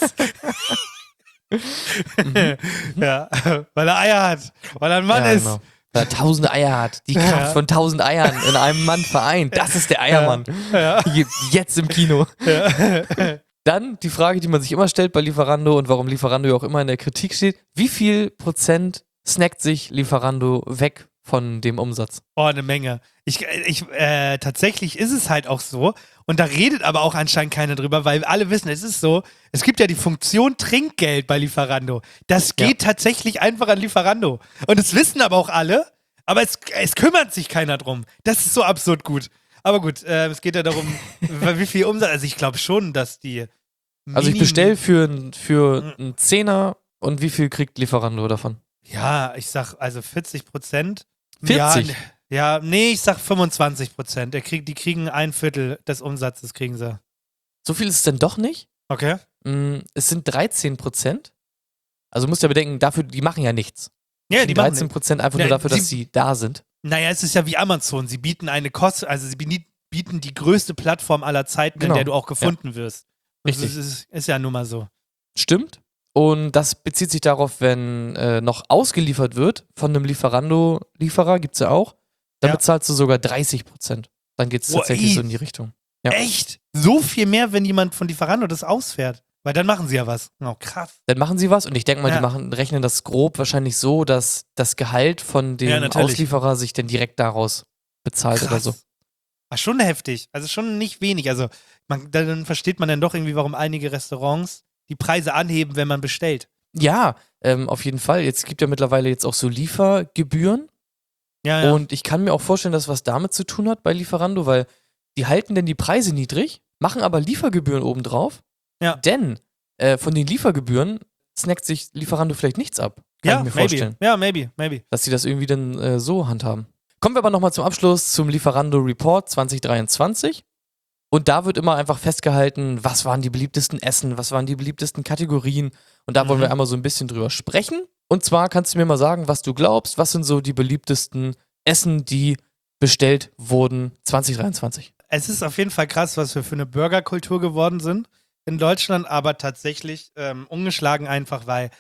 Mhm. Ja, weil er Eier hat, weil er ein Mann ja, ist. Genau. Weil er tausende Eier hat. Die Kraft Ja. von tausend Eiern in einem Mann vereint. Das ist der Eiermann. Ja. Jetzt im Kino. Ja. Dann die Frage, die man sich immer stellt bei Lieferando und warum Lieferando ja auch immer in der Kritik steht. Wie viel Prozent snackt sich Lieferando weg von dem Umsatz? Oh, eine Menge. Ich, ich, äh, tatsächlich ist es halt auch so, und da redet aber auch anscheinend keiner drüber, weil alle wissen, es ist so, es gibt ja die Funktion Trinkgeld bei Lieferando. Das geht tatsächlich einfach an Lieferando. Und das wissen aber auch alle, aber es, es kümmert sich keiner drum. Das ist so absurd gut. Aber gut, äh, es geht ja darum, wie viel Umsatz, also ich glaube schon, dass die Also ich Minim- bestelle für, n- für einen Zehner und wie viel kriegt Lieferando davon? Ja, ich sag also vierzig Prozent. vierzig? Ja, ja, nee, ich sag fünfundzwanzig Prozent. Der krieg, die kriegen ein Viertel des Umsatzes, kriegen sie. So viel ist es denn doch nicht? Okay. Mm, Es sind dreizehn Prozent. Also du musst ja bedenken, dafür, die machen ja nichts. Ja, die machen dreizehn Prozent einfach Ja, nur dafür, dass sie- sie da sind. Naja, es ist ja wie Amazon. Sie bieten eine Kost, also sie bieten- bieten die größte Plattform aller Zeiten, Genau. in der du auch gefunden wirst. Richtig. Das ist, ist ja nun mal so. Stimmt. Und das bezieht sich darauf, wenn äh, noch ausgeliefert wird von einem Lieferando-Lieferer, gibt es ja auch, dann Ja. bezahlst du sogar dreißig Prozent. Dann geht es Boah, tatsächlich ey. so in die Richtung. Ja. Echt? So viel mehr, wenn jemand von Lieferando das ausfährt. Weil dann machen sie ja was. Oh, krass. Dann machen sie was und ich denke mal, Ja. die machen, rechnen das grob wahrscheinlich so, dass das Gehalt von dem Ja, natürlich. Auslieferer sich dann direkt daraus bezahlt Krass. oder so. War schon heftig. Also schon nicht wenig. Also man, dann versteht man dann doch irgendwie, warum einige Restaurants die Preise anheben, wenn man bestellt. Ja, ähm, auf jeden Fall. Jetzt gibt ja mittlerweile jetzt auch so Liefergebühren. Ja, ja. Und ich kann mir auch vorstellen, dass was damit zu tun hat bei Lieferando, weil die halten denn die Preise niedrig, machen aber Liefergebühren obendrauf. Ja. Denn äh, von den Liefergebühren snackt sich Lieferando vielleicht nichts ab. Kann ja, ich mir maybe. vorstellen. Ja, maybe, maybe. Dass sie das irgendwie dann äh, so handhaben. Kommen wir aber nochmal zum Abschluss zum Lieferando Report zwanzig dreiundzwanzig. Und da wird immer einfach festgehalten, was waren die beliebtesten Essen, was waren die beliebtesten Kategorien. Und da wollen Mhm. wir einmal so ein bisschen drüber sprechen. Und zwar kannst du mir mal sagen, was du glaubst, was sind so die beliebtesten Essen, die bestellt wurden zwanzig dreiundzwanzig. Es ist auf jeden Fall krass, was wir für eine Burgerkultur geworden sind in Deutschland, aber tatsächlich ähm, ungeschlagen einfach, weil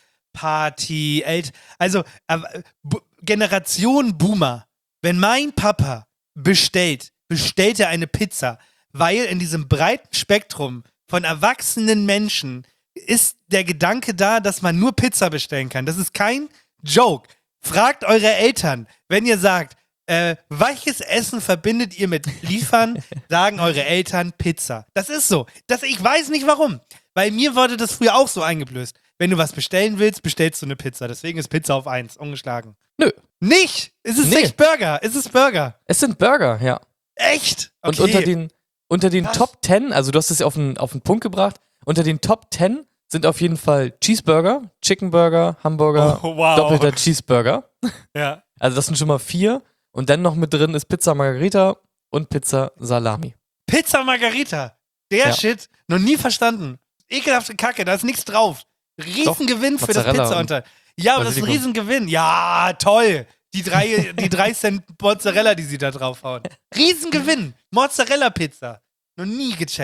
Party, El also äh, B Generation Boomer. Wenn mein Papa bestellt, bestellt er eine Pizza, weil in diesem breiten Spektrum von erwachsenen Menschen ist der Gedanke da, dass man nur Pizza bestellen kann. Das ist kein Joke. Fragt eure Eltern, wenn ihr sagt, äh, welches Essen verbindet ihr mit Liefern, sagen eure Eltern Pizza. Das ist so. Das, ich weiß nicht warum. Bei mir wurde das früher auch so eingeblößt. Wenn du was bestellen willst, bestellst du eine Pizza. Deswegen ist Pizza auf eins, ungeschlagen. Nö. Nicht! Es ist Nee. echt Burger. Es ist Burger. Es sind Burger, ja. Echt? Und Okay. unter den, unter den Krass. Top zehn, also du hast es ja auf den, auf den Punkt gebracht, unter den Top zehn sind auf jeden Fall Cheeseburger, Chickenburger, Hamburger, Oh, wow. doppelter Cheeseburger. Ja. Also das sind schon mal vier. Und dann noch mit drin ist Pizza Margherita und Pizza Salami. Pizza Margarita. Der Ja. Shit. Noch nie verstanden. Ekelhafte Kacke, da ist nichts drauf. Riesengewinn für das Mozzarella Pizza und unter. Ja, aber das ist ein Basilikum. Riesengewinn. Ja, toll. Die drei, die drei Cent Mozzarella, die sie da draufhauen. Riesengewinn. Mozzarella-Pizza. Noch nie gecheckt.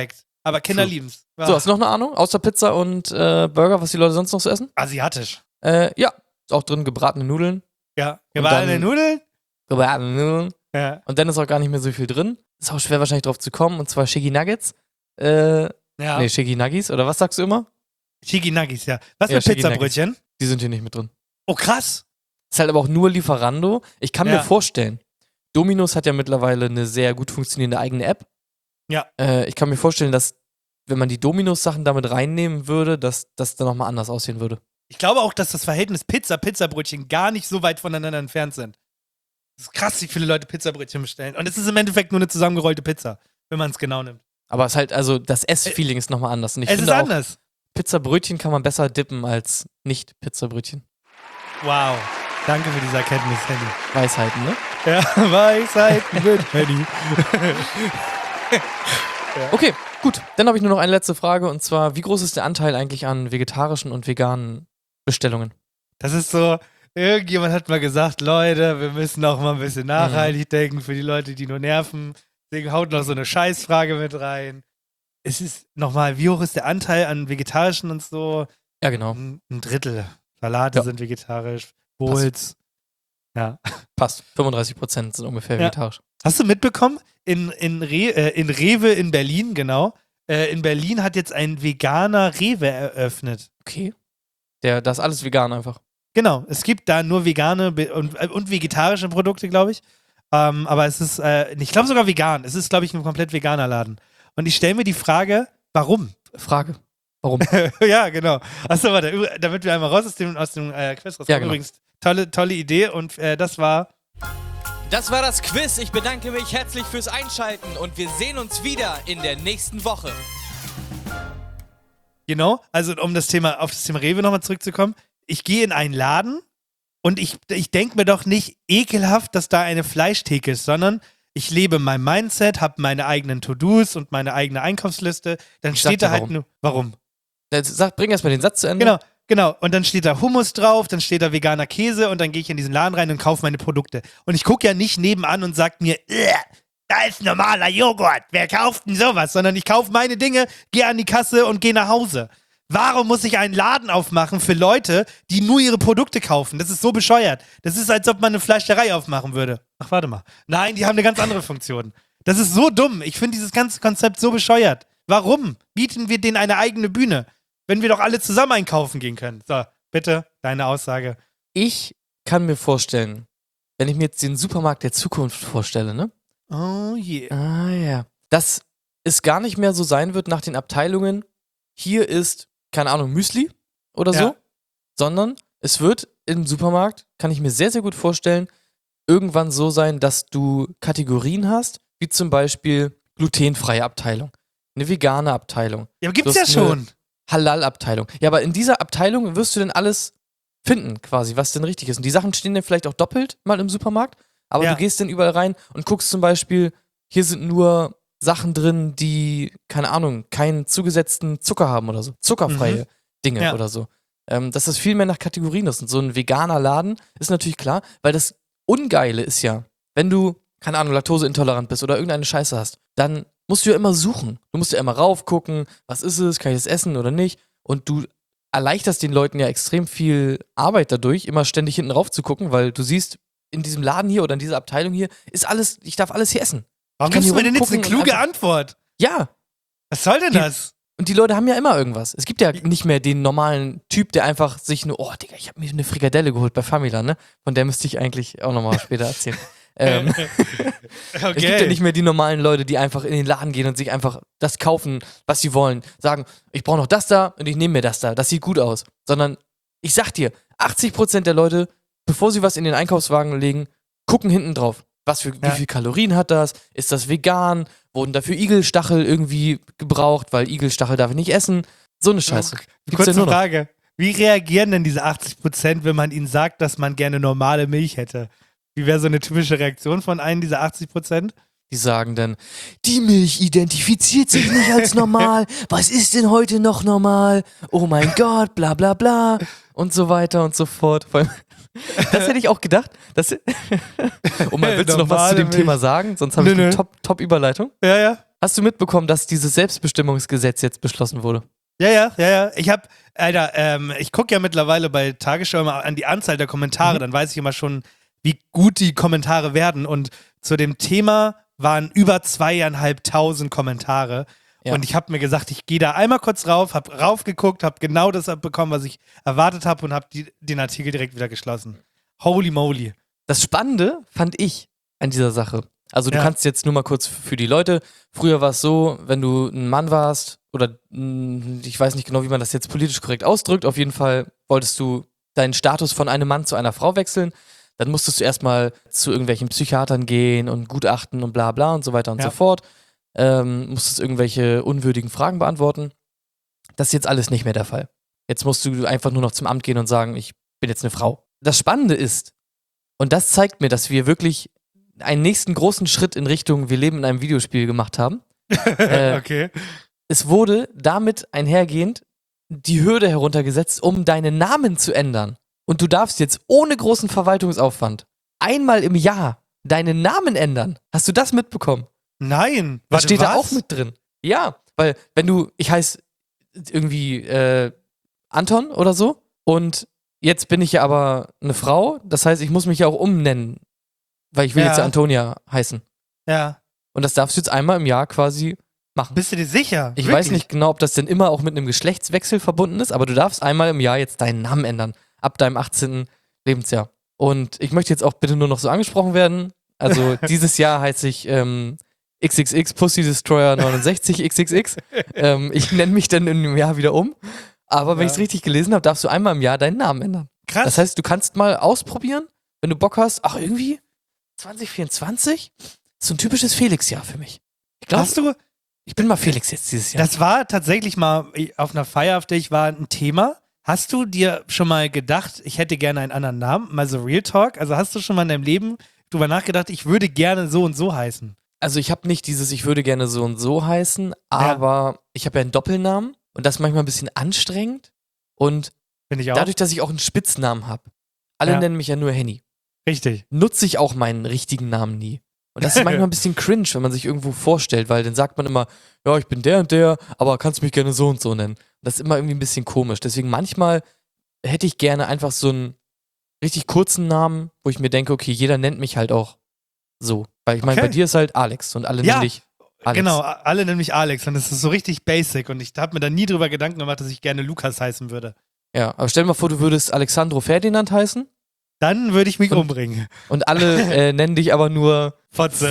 Aber Kinder True. lieben's. So, hast du noch eine Ahnung? Außer Pizza und äh, Burger, was die Leute sonst noch so essen? Asiatisch. Äh, ja, ist auch drin gebratene Nudeln. Ja, gebratene Nudeln? Gebratene Nudeln. Ja. Und dann ist auch gar nicht mehr so viel drin. Ist auch schwer wahrscheinlich drauf zu kommen. Und zwar Shiggy Nuggets. Äh, ja. Nee, Shiggy Nuggies. Oder was sagst du immer? Shiggy Nuggies, ja. Was Ja, mit Shiggy Pizzabrötchen? Die sind hier nicht mit drin. Oh, krass. Ist halt aber auch nur Lieferando. Ich kann Ja. mir vorstellen, Domino's hat ja mittlerweile eine sehr gut funktionierende eigene App. Ja. Äh, ich kann mir vorstellen, dass, wenn man die Domino's-Sachen damit reinnehmen würde, dass das dann nochmal anders aussehen würde. Ich glaube auch, dass das Verhältnis Pizza-Pizzabrötchen gar nicht so weit voneinander entfernt sind. Es ist krass, wie viele Leute Pizzabrötchen bestellen. Und es ist im Endeffekt nur eine zusammengerollte Pizza, wenn man es genau nimmt. Aber es ist halt, also das Ess-Feeling ist nochmal anders. Und ich es finde ist auch, anders. Pizzabrötchen kann man besser dippen als nicht-Pizzabrötchen. Wow. Danke für diese Erkenntnis, Henny. Weisheiten, ne? Ja, Weisheiten mit Henny. Ja. Okay, gut. Dann habe ich nur noch eine letzte Frage und zwar, wie groß ist der Anteil eigentlich an vegetarischen und veganen Bestellungen? Das ist so, irgendjemand hat mal gesagt, Leute, wir müssen auch mal ein bisschen nachhaltig mhm. denken für die Leute, die nur nerven. Deswegen haut noch so eine Scheißfrage mit rein. Es ist nochmal, wie hoch ist der Anteil an vegetarischen und so? Ja, genau. Ein, ein Drittel. Salate ja. sind vegetarisch. Bowls. Ja. Passt. fünfunddreißig Prozent sind ungefähr ja. vegetarisch. Hast du mitbekommen? In, in, Re, äh, in Rewe in Berlin, genau. Äh, in Berlin hat jetzt ein veganer Rewe eröffnet. Okay. Der, das ist alles vegan einfach. Genau. Es gibt da nur vegane und, und vegetarische Produkte, glaube ich. Ähm, aber es ist, äh, ich glaube sogar vegan. Es ist, glaube ich, ein komplett veganer Laden. Und ich stelle mir die Frage, warum? Frage. Warum? Ja, genau. Achso, warte, damit wir einmal raus aus dem, aus dem äh, Quiz rauskommen. Ja, genau. Übrigens, tolle, tolle Idee und äh, das war... Das war das Quiz. Ich bedanke mich herzlich fürs Einschalten und wir sehen uns wieder in der nächsten Woche. Genau, also um das Thema, auf das Thema Rewe nochmal zurückzukommen. Ich gehe in einen Laden und ich, ich denke mir doch nicht ekelhaft, dass da eine Fleischtheke ist, sondern ich lebe mein Mindset, habe meine eigenen To-Dos und meine eigene Einkaufsliste. Dann Ich steht sag da dir halt nur, warum? Sag, bring erstmal den Satz zu Ende. Genau, genau. Und dann steht da Hummus drauf, dann steht da veganer Käse und dann gehe ich in diesen Laden rein und kaufe meine Produkte. Und ich gucke ja nicht nebenan und sage mir, da ist normaler Joghurt, wer kauft denn sowas? Sondern ich kaufe meine Dinge, gehe an die Kasse und gehe nach Hause. Warum muss ich einen Laden aufmachen für Leute, die nur ihre Produkte kaufen? Das ist so bescheuert. Das ist, als ob man eine Fleischerei aufmachen würde. Ach, warte mal. Nein, die haben eine ganz andere Funktion. Das ist so dumm. Ich finde dieses ganze Konzept so bescheuert. Warum bieten wir denen eine eigene Bühne, wenn wir doch alle zusammen einkaufen gehen können? So, bitte, deine Aussage. Ich kann mir vorstellen, wenn ich mir jetzt den Supermarkt der Zukunft vorstelle, ne? Oh yeah. Ah ja. Dass es gar nicht mehr so sein wird nach den Abteilungen, hier ist, keine Ahnung, Müsli oder so, Ja. sondern es wird im Supermarkt, kann ich mir sehr, sehr gut vorstellen, irgendwann so sein, dass du Kategorien hast, wie zum Beispiel glutenfreie Abteilung, eine vegane Abteilung. Ja, aber gibt's Du ja hast eine schon. Halal-Abteilung. Ja, aber in dieser Abteilung wirst du denn alles finden, quasi, was denn richtig ist. Und die Sachen stehen dann vielleicht auch doppelt mal im Supermarkt, aber Ja. du gehst dann überall rein und guckst zum Beispiel, hier sind nur Sachen drin, die, keine Ahnung, keinen zugesetzten Zucker haben oder so. Zuckerfreie Mhm. Dinge Ja. oder so. Ähm, dass das viel mehr nach Kategorien ist. Und so ein veganer Laden ist natürlich klar, weil das Ungeile ist ja, wenn du, keine Ahnung, laktoseintolerant bist oder irgendeine Scheiße hast, dann musst du ja immer suchen. Du musst ja immer raufgucken, was ist es, kann ich das essen oder nicht? Und du erleichterst den Leuten ja extrem viel Arbeit dadurch, immer ständig hinten rauf zu gucken, weil du siehst, in diesem Laden hier oder in dieser Abteilung hier ist alles, ich darf alles hier essen. Warum Ich kann gibst du hier mir denn jetzt eine rumgucken und kluge einfach- Antwort? Ja. Was soll denn Die- das? Und die Leute haben ja immer irgendwas. Es gibt ja nicht mehr den normalen Typ, der einfach sich nur, oh Digga, ich habe mir eine Frikadelle geholt bei Famila, ne? Von der müsste ich eigentlich auch nochmal später erzählen. ähm, Es gibt ja Okay. nicht mehr die normalen Leute, die einfach in den Laden gehen und sich einfach das kaufen, was sie wollen. Sagen, ich brauche noch das da und ich nehme mir das da. Das sieht gut aus. Sondern, ich sag dir, achtzig Prozent der Leute, bevor sie was in den Einkaufswagen legen, gucken hinten drauf. Was für, Ja. wie viel Kalorien hat das? Ist das vegan? Wurden dafür Igelstachel irgendwie gebraucht? Weil Igelstachel darf ich nicht essen. So eine Scheiße. Gibt's Kurze ja nur noch. Frage. Wie reagieren denn diese achtzig Prozent, wenn man ihnen sagt, dass man gerne normale Milch hätte? Wie wäre so eine typische Reaktion von einem dieser achtzig Prozent? Die sagen dann, die Milch identifiziert sich nicht als normal. Was ist denn heute noch normal? Oh mein Gott, bla bla bla. Und so weiter und so fort. Vor allem, das hätte ich auch gedacht. Das, und mal, willst du noch was zu Normale dem Milch. Thema sagen? Sonst habe Nö, ich eine nö. Top- Top-Überleitung. Ja, ja. Hast du mitbekommen, dass dieses Selbstbestimmungsgesetz jetzt beschlossen wurde? Ja, ja, ja, ja. Ich hab, Alter, ähm, ich gucke ja mittlerweile bei Tagesschau immer an die Anzahl der Kommentare, mhm. dann weiß ich immer schon, wie gut die Kommentare werden. Und zu dem Thema waren über zweieinhalbtausend Kommentare. Ja. Und ich habe mir gesagt, ich gehe da einmal kurz rauf, habe raufgeguckt, habe genau das bekommen, was ich erwartet habe und habe den Artikel direkt wieder geschlossen. Holy moly. Das Spannende fand ich an dieser Sache. Also du ja. kannst jetzt nur mal kurz für die Leute, früher war es so, wenn du ein Mann warst oder mh, ich weiß nicht genau, wie man das jetzt politisch korrekt ausdrückt, auf jeden Fall wolltest du deinen Status von einem Mann zu einer Frau wechseln, dann musstest du erstmal zu irgendwelchen Psychiatern gehen und Gutachten und bla bla und so weiter und ja. so fort, ähm, musstest irgendwelche unwürdigen Fragen beantworten. Das ist jetzt alles nicht mehr der Fall. Jetzt musst du einfach nur noch zum Amt gehen und sagen, ich bin jetzt eine Frau. Das Spannende ist, und das zeigt mir, dass wir wirklich einen nächsten großen Schritt in Richtung wir leben in einem Videospiel gemacht haben. äh, okay. Es wurde damit einhergehend die Hürde heruntergesetzt, um deinen Namen zu ändern. Und du darfst jetzt ohne großen Verwaltungsaufwand einmal im Jahr deinen Namen ändern. Hast du das mitbekommen? Nein. Das Warte, steht was? da auch mit drin. Ja, weil wenn du, ich heiße irgendwie äh, Anton oder so und jetzt bin ich ja aber eine Frau, das heißt, ich muss mich ja auch umnennen. Weil ich will ja. jetzt ja Antonia heißen. Ja. Und das darfst du jetzt einmal im Jahr quasi machen. Bist du dir sicher? Ich Wirklich? weiß nicht genau, ob das denn immer auch mit einem Geschlechtswechsel verbunden ist, aber du darfst einmal im Jahr jetzt deinen Namen ändern. Ab deinem achtzehnten Lebensjahr. Und ich möchte jetzt auch bitte nur noch so angesprochen werden. Also dieses Jahr heiße ich ähm, X X X Pussy Destroyer neunundsechzig X X X. ähm, ich nenne mich dann in einem Jahr wieder um. Aber wenn ja. ich es richtig gelesen habe, darfst du einmal im Jahr deinen Namen ändern. Krass. Das heißt, du kannst mal ausprobieren, wenn du Bock hast, ach irgendwie zwanzig vierundzwanzig ist so ein typisches Felix-Jahr für mich. Ich glaube, Hast du? Ich bin mal Felix jetzt dieses Jahr. Das war tatsächlich mal auf einer Feier, auf der ich war, ein Thema. Hast du dir schon mal gedacht, ich hätte gerne einen anderen Namen? Mal so Real Talk? Also hast du schon mal in deinem Leben drüber nachgedacht, ich würde gerne so und so heißen? Also ich habe nicht dieses, ich würde gerne so und so heißen, aber ja. ich habe ja einen Doppelnamen und das ist manchmal ein bisschen anstrengend. Und Find ich auch. dadurch, dass ich auch einen Spitznamen habe, alle ja. nennen mich ja nur Henny. Richtig. Nutze ich auch meinen richtigen Namen nie. Und das ist manchmal ein bisschen cringe, wenn man sich irgendwo vorstellt, weil dann sagt man immer, ja, ich bin der und der, aber kannst mich gerne so und so nennen. Und das ist immer irgendwie ein bisschen komisch. Deswegen manchmal hätte ich gerne einfach so einen richtig kurzen Namen, wo ich mir denke, okay, jeder nennt mich halt auch so. Weil ich meine, okay. bei dir ist halt Alex und alle ja, nennen dich Alex. Genau, alle nennen mich Alex und das ist so richtig basic und ich habe mir da nie drüber Gedanken gemacht, dass ich gerne Lukas heißen würde. Ja, aber stell dir mal vor, du würdest Alexandro Ferdinand heißen. Dann würde ich mich und, umbringen. Und alle äh, nennen dich aber nur Fotze.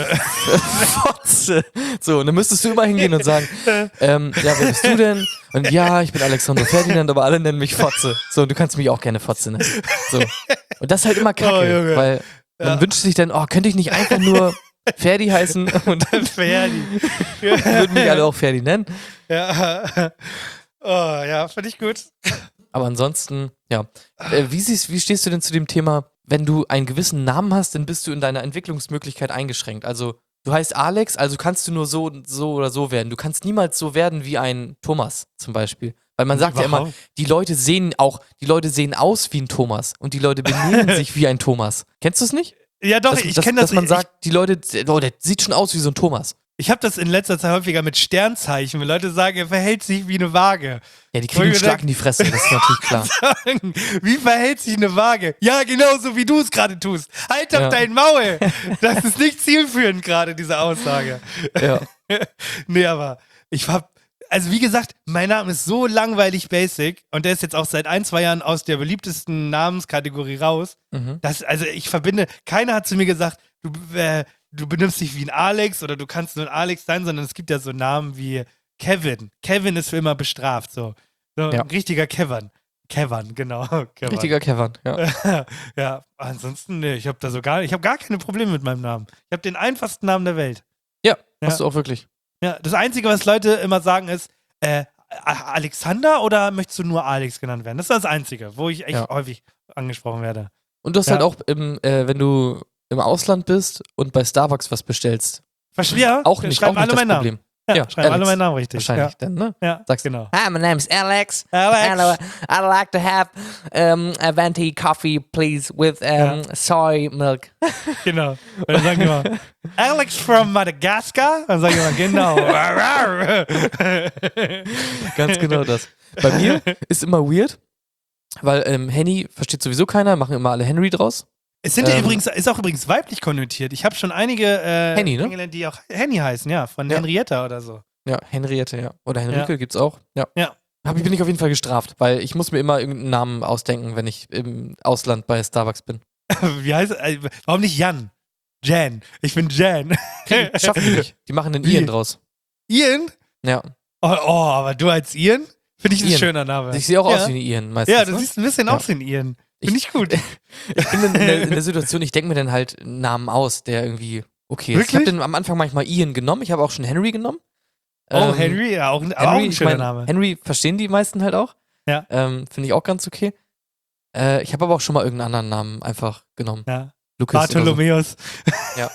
Fotze. So, und dann müsstest du immer hingehen und sagen, ähm, ja, wer bist du denn? Und ja, ich bin Alexandro Ferdinand, aber alle nennen mich Fotze. So, und du kannst mich auch gerne Fotze nennen. So. Und das ist halt immer kacke, oh, weil man ja. wünscht sich dann, oh, könnte ich nicht einfach nur Ferdi heißen? Und dann Ferdi. würden mich alle auch Ferdi nennen. Ja. Oh, ja, finde ich gut. Aber ansonsten, ja. Äh, wie, siehst, wie stehst du denn zu dem Thema, wenn du einen gewissen Namen hast, dann bist du in deiner Entwicklungsmöglichkeit eingeschränkt. Also du heißt Alex, also kannst du nur so, so oder so werden. Du kannst niemals so werden wie ein Thomas zum Beispiel. Weil man sagt Warum? ja immer, die Leute sehen auch, die Leute sehen aus wie ein Thomas und die Leute benehmen sich wie ein Thomas. Kennst du es nicht? Ja doch, dass, ich dass, kenne das. Dass man ich, sagt, die Leute, oh, der sieht schon aus wie so ein Thomas. Ich habe das in letzter Zeit häufiger mit Sternzeichen, wenn Leute sagen, er verhält sich wie eine Waage. Ja, die kriegen einen Schlag in die Fresse, das ist natürlich klar. Sagen, wie verhält sich eine Waage? Ja, genauso wie du es gerade tust. Halt doch ja. dein Maul. Das ist nicht zielführend gerade, diese Aussage. Ja. Nee, aber ich hab, also wie gesagt, mein Name ist so langweilig basic und der ist jetzt auch seit ein, zwei Jahren aus der beliebtesten Namenskategorie raus. Mhm. Dass, also ich verbinde, keiner hat zu mir gesagt, du, äh, du benimmst dich wie ein Alex oder du kannst nur ein Alex sein, sondern es gibt ja so Namen wie Kevin. Kevin ist für immer bestraft, so. so ja. Ein richtiger Kevin. Kevin, genau. Kevin. Richtiger Kevin, ja. Ja, ansonsten, nee, ich habe da so gar, ich habe gar keine Probleme mit meinem Namen. Ich habe den einfachsten Namen der Welt. Ja, ja, hast du auch wirklich. Ja, das Einzige, was Leute immer sagen, ist, äh, Alexander oder möchtest du nur Alex genannt werden? Das ist das Einzige, wo ich echt ja. häufig angesprochen werde. Und du hast ja. halt auch, im, äh, wenn du im Ausland bist und bei Starbucks was bestellst. Verstehe? Auch nicht, auch nicht das Problem. Ja, Ja, schreiben alle Alex. meinen Namen richtig. Wahrscheinlich Ja. dann, ne? Ja, Sagst genau. Hi, my name's Alex. Alex. Hello, I'd like to have um, a venti coffee, please, with um, soy milk. Genau. Und dann sagen die immer, Alex from Madagascar? Dann sagen die immer, genau. Ganz genau das. Bei mir ist immer weird, weil ähm, Henny versteht sowieso keiner, machen immer alle Henry draus. Es sind ja Ähm, übrigens, ist auch übrigens weiblich konnotiert. Ich habe schon einige äh, Henny, ne? kennengelernt, die auch Henny heißen, ja, von Ja. Henrietta oder so. Ja, Henriette, ja. Oder Henrike Ja. gibt's auch. Ja. Ja. Hab, bin ich auf jeden Fall gestraft, weil ich muss mir immer irgendeinen Namen ausdenken, wenn ich im Ausland bei Starbucks bin. Wie heißt äh, warum nicht Jan? Jan. Ich bin Jan. Schaffen die nicht. Die machen einen Wie? Ian draus. Ian? Ja. Oh, oh, aber du als Ian? Finde ich ein Ian. schöner Name. Ich sehe auch ja. aus wie ein Ian meistens. Ja, du ne? siehst ein bisschen Ja. aus wie ein Ian. Finde ich gut. Ich bin in der, in der Situation, ich denke mir dann halt einen Namen aus, der irgendwie okay ist. Wirklich? Ich habe dann am Anfang manchmal Ian genommen, ich habe auch schon Henry genommen. Oh, Ähm, Henry, ja, auch, ein- aber auch Henry, ein ich schöner mein, Name. Henry verstehen die meisten halt auch. Ja. Ähm, Finde ich auch ganz okay. Äh, ich habe aber auch schon mal irgendeinen anderen Namen einfach genommen. Ja. Lukas oder so. Bartholomäus. Ja.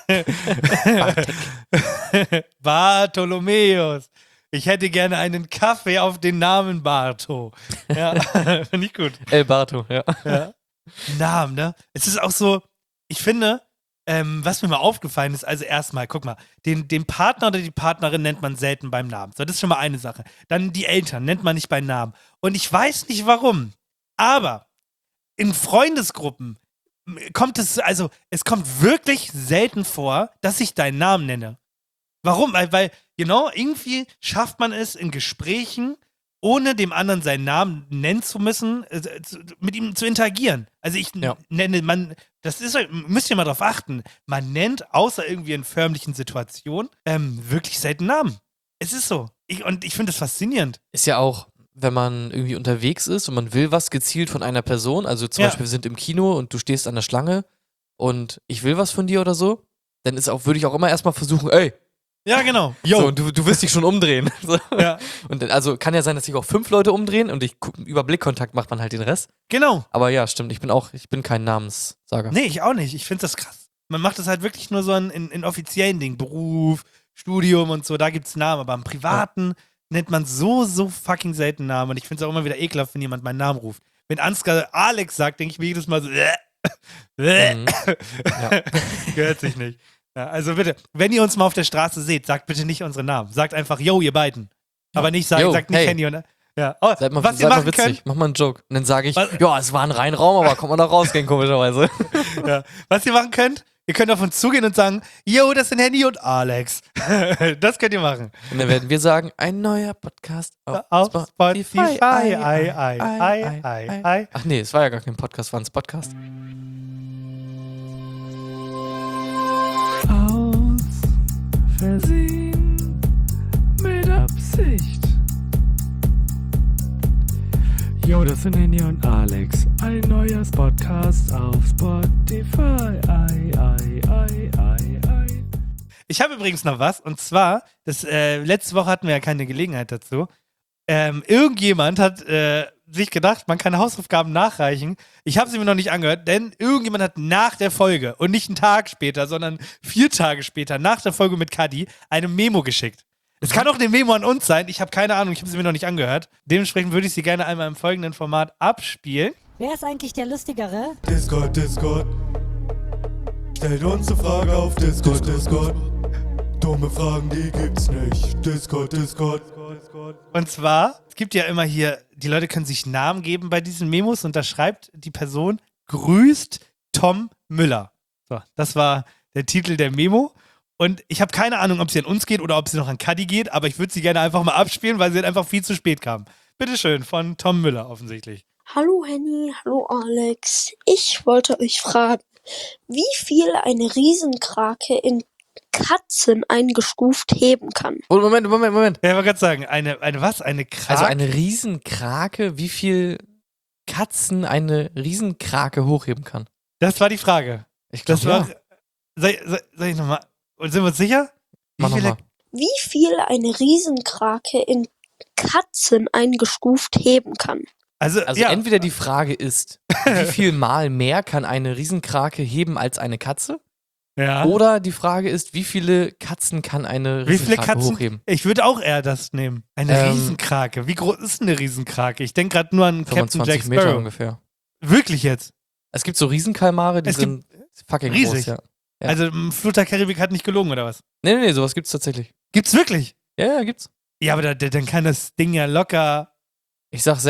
Bartholomäus. Ich hätte gerne einen Kaffee auf den Namen Barto. Ja, finde ich gut. El Barto, ja. Ja. Namen, ne? Es ist auch so, ich finde, ähm, was mir mal aufgefallen ist, also erstmal, guck mal, den, den Partner oder die Partnerin nennt man selten beim Namen. So, das ist schon mal eine Sache. Dann die Eltern nennt man nicht beim Namen. Und ich weiß nicht warum, aber in Freundesgruppen kommt es, also es kommt wirklich selten vor, dass ich deinen Namen nenne. Warum? Weil, weil, genau, irgendwie schafft man es in Gesprächen, ohne dem anderen seinen Namen nennen zu müssen, äh, zu, mit ihm zu interagieren. Also ich Ja. nenne, man, das ist, müsst ihr mal drauf achten, man nennt, außer irgendwie in förmlichen Situationen, ähm, wirklich selten Namen. Es ist so. Ich, und ich finde das faszinierend. Ist ja auch, wenn man irgendwie unterwegs ist und man will was gezielt von einer Person, also zum Ja. Beispiel wir sind im Kino und du stehst an der Schlange und ich will was von dir oder so, dann ist auch, würde ich auch immer erstmal versuchen, ey, Ja, genau. so, und du, du wirst dich schon umdrehen. So. Ja. Und dann, also kann ja sein, dass sich auch fünf Leute umdrehen und ich guck, über Blickkontakt macht man halt den Rest. Genau. Aber ja, stimmt, ich bin auch, ich bin kein Namenssager. Nee, ich auch nicht. Ich finde das krass. Man macht das halt wirklich nur so in, in, in offiziellen Dingen. Beruf, Studium und so, da gibt's Namen. Aber im Privaten nennt man so, so fucking selten Namen. Und ich finde es auch immer wieder ekelhaft, wenn jemand meinen Namen ruft. Wenn Ansgar Alex sagt, denke ich mir jedes Mal so, äh, äh. Mhm. Ja. Gehört sich nicht. Ja, also bitte, wenn ihr uns mal auf der Straße seht, sagt bitte nicht unsere Namen. Sagt einfach, yo, ihr beiden. Aber nicht sagen, Yo, sagt nicht hey. Handy und ja. Oh, Seid mal, was seid ihr mal machen witzig, könnt, mach mal einen Joke. Und dann sage ich, Was- ja, es war ein Reinraum, aber kommt man da rausgehen, komischerweise. ja, was ihr machen könnt, ihr könnt auf uns zugehen und sagen, yo, das sind Handy und Alex. Das könnt ihr machen. Und dann werden wir sagen, ein neuer Podcast auf, Auf Spotify. Spotify. Ei, Ei, ei, ei, ei, ei, ei, ei, ei. ei. Ach nee, es war ja gar kein Podcast, war ein Podcast. Aus Versehen mit Absicht. Yo, das sind Henny und Alex. Ein neuer Podcast auf Spotify. Ei, ei, ei, ei, ei. Ich habe übrigens noch was, und zwar, das, äh, letzte Woche hatten wir ja keine Gelegenheit dazu. Ähm, irgendjemand hat äh, sich gedacht, man kann Hausaufgaben nachreichen. Ich habe sie mir noch nicht angehört, denn irgendjemand hat nach der Folge und nicht einen Tag später, sondern vier Tage später, nach der Folge mit Kadi, eine Memo geschickt. Es kann auch eine Memo an uns sein, ich habe keine Ahnung, ich habe sie mir noch nicht angehört. Dementsprechend würde ich sie gerne einmal im folgenden Format abspielen. Wer ist eigentlich der Lustigere? Discord, Discord. Stellt uns eine Frage auf Discord, Discord. Dumme Fragen, die gibt's nicht. Discord, Discord. Und zwar, es gibt ja immer hier, die Leute können sich Namen geben bei diesen Memos und da schreibt die Person, grüßt Tom Müller. So, das war der Titel der Memo. Und ich habe keine Ahnung, ob sie an uns geht oder ob sie noch an Kadi geht, aber ich würde sie gerne einfach mal abspielen, weil sie halt einfach viel zu spät kam. Bitteschön, von Tom Müller offensichtlich. Hallo Henny, hallo Alex. Ich wollte euch fragen, wie viel eine Riesenkrake in Katzen eingestuft heben kann. Oh, Moment, Moment, Moment. Ja, ich wollte gerade sagen, eine, eine was? Eine Krake? Also eine Riesenkrake, wie viel Katzen eine Riesenkrake hochheben kann? Das war die Frage. Ich glaube, Das war. ja. Sag, sag, sag ich nochmal. Und sind wir uns sicher? Wie Mach viele- nochmal. Wie viel eine Riesenkrake in Katzen eingestuft heben kann. Also, Also ja. entweder die Frage ist, wie viel Mal mehr kann eine Riesenkrake heben als eine Katze? Ja. Oder die Frage ist, wie viele Katzen kann eine Wie viele Riesenkrake Katzen? hochheben? Ich würde auch eher das nehmen. Eine Ähm, Riesenkrake. Wie groß ist eine Riesenkrake? Ich denke gerade nur an Captain Jack fünfundzwanzig Meter Sparrow. ungefähr. Wirklich jetzt? Es gibt so Riesenkalmare, die Es sind fucking riesig. groß, ja. ja. Also m, Flut der Karibik hat nicht gelogen, oder was? Nee, nee, nee, sowas gibt's tatsächlich. Gibt's wirklich? Ja, ja, gibt's. Ja, aber da, da, dann kann das Ding ja locker. Ich sag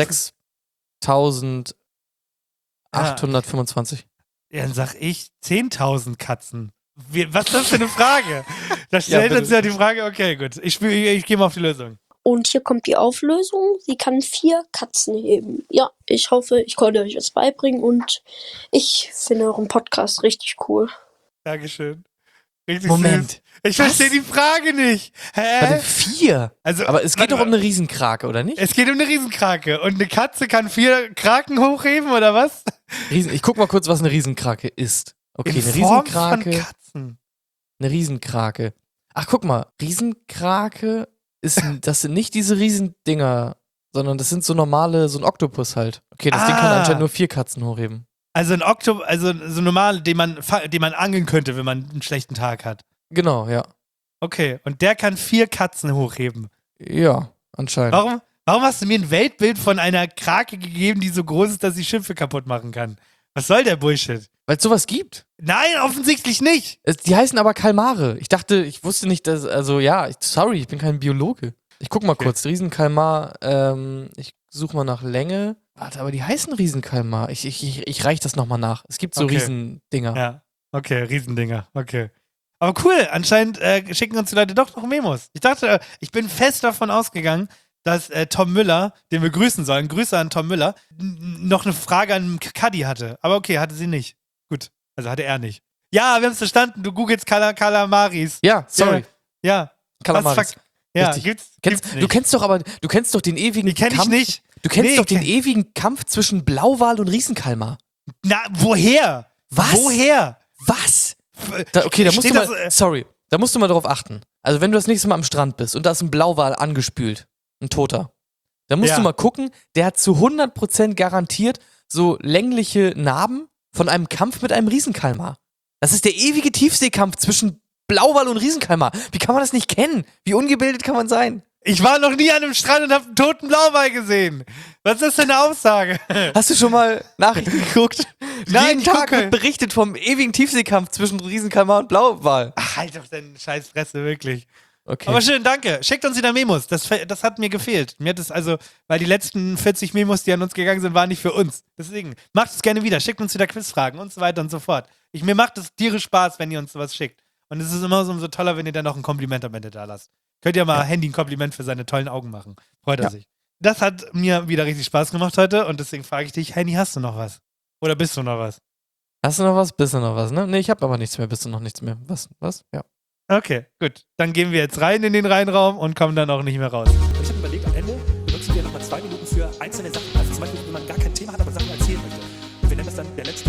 sechstausendachthundertfünfundzwanzig. Ja, dann sag ich zehntausend Katzen. Wie, was ist das für eine Frage? Da Ja, stellt bitte. uns ja die Frage, okay, gut. Ich, spiel- ich, ich gehe mal auf die Lösung. Und hier kommt die Auflösung. Sie kann vier Katzen heben. Ja, ich hoffe, ich konnte euch das beibringen und ich finde euren Podcast richtig cool. Dankeschön. Richtig Moment. süß. Ich Was? verstehe die Frage nicht. Hä? Warte, vier? Also, Aber es geht warte doch um mal. eine Riesenkrake, oder nicht? Es geht um eine Riesenkrake. Und eine Katze kann vier Kraken hochheben, oder was? Riesen, ich guck mal kurz, was eine Riesenkrake ist. Okay, In eine Form Riesenkrake. von Katzen. Eine Riesenkrake. Ach, guck mal, Riesenkrake ist, das sind nicht diese Riesendinger, sondern das sind so normale, so ein Oktopus halt. Okay, das Ding kann Ah. anscheinend nur vier Katzen hochheben. Also ein Oktopus, also so normal, den man, fa- den man angeln könnte, wenn man einen schlechten Tag hat. Genau, ja. Okay, und der kann vier Katzen hochheben. Ja, anscheinend. Warum, warum hast du mir ein Weltbild von einer Krake gegeben, die so groß ist, dass sie Schiffe kaputt machen kann? Was soll der Bullshit? Weil es sowas gibt. Nein, offensichtlich nicht. Es, die heißen aber Kalmare. Ich dachte, ich wusste nicht, dass, also ja, ich, sorry, ich bin kein Biologe. Ich guck mal Okay. kurz, Riesenkalmar, ähm, ich suche mal nach Länge. Warte, aber die heißen Riesenkalmar. Ich, ich, ich, ich reich das nochmal nach. Es gibt so Okay. Riesendinger. Ja, okay, Riesendinger, okay. Aber cool, anscheinend äh, schicken uns die Leute doch noch Memos. Ich dachte, äh, ich bin fest davon ausgegangen, dass äh, Tom Müller, den wir grüßen sollen, Grüße an Tom Müller, n- noch eine Frage an Kaddi hatte. Aber okay, hatte sie nicht. Gut, also hatte er nicht. Ja, wir haben es verstanden, du googelst Kala Kalamaris. Ja, sorry. Ja, ja. Kalamaris. Was fuck- Ja, Richtig. gibt's, Kennst, gibt's du nicht. kennst doch aber, du kennst doch den ewigen Die kenn ich Kampf. nicht. Du kennst Nee, doch den kenn- ewigen Kampf zwischen Blauwal und Riesenkalmar. Na, woher? Was? Woher? Was? Da, okay, da musst Steht du mal, das, äh, sorry, da musst du mal drauf achten. Also wenn du das nächste Mal am Strand bist und da ist ein Blauwal angespült, ein Toter, dann musst Ja. du mal gucken, der hat zu hundert Prozent garantiert so längliche Narben von einem Kampf mit einem Riesenkalmar. Das ist der ewige Tiefseekampf zwischen Blauwal und Riesenkalmar. Wie kann man das nicht kennen? Wie ungebildet kann man sein? Ich war noch nie an einem Strand und hab einen toten Blauwal gesehen. Was ist das für eine Aussage? Hast du schon mal Nachrichten geguckt? Nein, Jeden ich Tag gucke. wird berichtet vom ewigen Tiefseekampf zwischen Riesenkalmar und Blauwal. Ach, halt doch deine scheiß Fresse, wirklich. Okay. Aber schön, danke. Schickt uns wieder Memos. Das, das hat mir gefehlt. Mir hat es also, weil die letzten vierzig Memos, die an uns gegangen sind, waren nicht für uns. Deswegen, macht es gerne wieder. Schickt uns wieder Quizfragen und so weiter und so fort. Ich, mir macht es tierisch Spaß, wenn ihr uns sowas schickt. Und es ist immer so umso toller, wenn ihr dann noch ein Kompliment am Ende da lasst. Könnt ihr mal Ja. Handy ein Kompliment für seine tollen Augen machen. Freut er Ja. sich. Das hat mir wieder richtig Spaß gemacht heute und deswegen frage ich dich, Handy, hast du noch was? Oder bist du noch was? Hast du noch was? Bist du noch was, ne? Nee, ich habe aber nichts mehr. Bist du noch nichts mehr? Was? Was? Ja. Okay, gut. Dann gehen wir jetzt rein in den Reihenraum und kommen dann auch nicht mehr raus. Ich habe überlegt, am Ende benutzen wir nochmal zwei Minuten für einzelne Sachen. Also zum Beispiel, wenn man gar kein Thema hat, aber Sachen erzählen möchte. Und wir nennen das dann der letzte.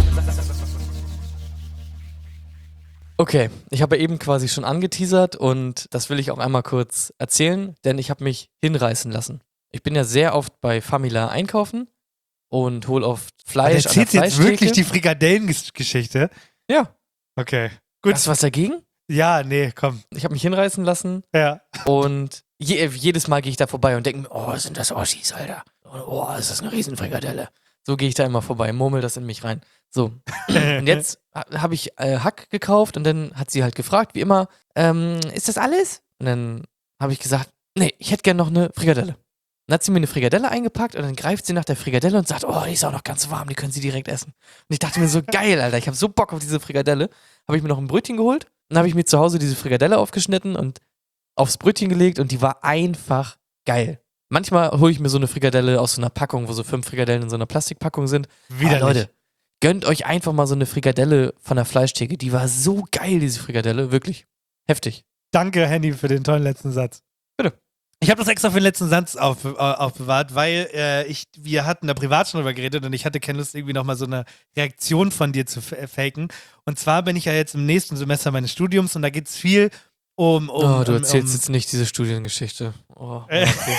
Okay, ich habe eben quasi schon angeteasert und das will ich auch einmal kurz erzählen, denn ich habe mich hinreißen lassen. Ich bin ja sehr oft bei Famila einkaufen und hole oft Fleisch. Erzählt an der jetzt wirklich Fleischtheke. die Frikadellengeschichte? Ja. Okay, gut. Hast du was dagegen? Ja, nee, komm. Ich habe mich hinreißen lassen. Ja. Und je, jedes Mal gehe ich da vorbei und denke mir, oh, sind das Oschis, Alter. Oh, ist das eine Riesenfrikadelle. So gehe ich da immer vorbei, murmel das in mich rein. So. Und jetzt ha- habe ich äh, Hack gekauft und dann hat sie halt gefragt, wie immer, ähm, ist das alles? Und dann habe ich gesagt, nee, ich hätte gerne noch eine Frikadelle. Dann hat sie mir eine Frikadelle eingepackt und dann greift sie nach der Frikadelle und sagt, oh, die ist auch noch ganz warm, die können Sie direkt essen. Und ich dachte mir so, geil, Alter, ich habe so Bock auf diese Frikadelle. Habe ich mir noch ein Brötchen geholt, dann habe ich mir zu Hause diese Frikadelle aufgeschnitten und aufs Brötchen gelegt und die war einfach geil. Manchmal hole ich mir so eine Frikadelle aus so einer Packung, wo so fünf Frikadellen in so einer Plastikpackung sind. Widerlich. Aber Leute, gönnt euch einfach mal so eine Frikadelle von der Fleischtheke. Die war so geil, diese Frikadelle, wirklich heftig. Danke, Handy, für den tollen letzten Satz. Bitte. Ich habe das extra für den letzten Satz auf, äh, aufbewahrt, weil äh, ich, wir hatten da privat schon drüber geredet und ich hatte keine Lust, irgendwie nochmal so eine Reaktion von dir zu f- faken. Und zwar bin ich ja jetzt im nächsten Semester meines Studiums und da geht es viel um, um. oh, du um, erzählst um, jetzt nicht diese Studiengeschichte. Oh, okay.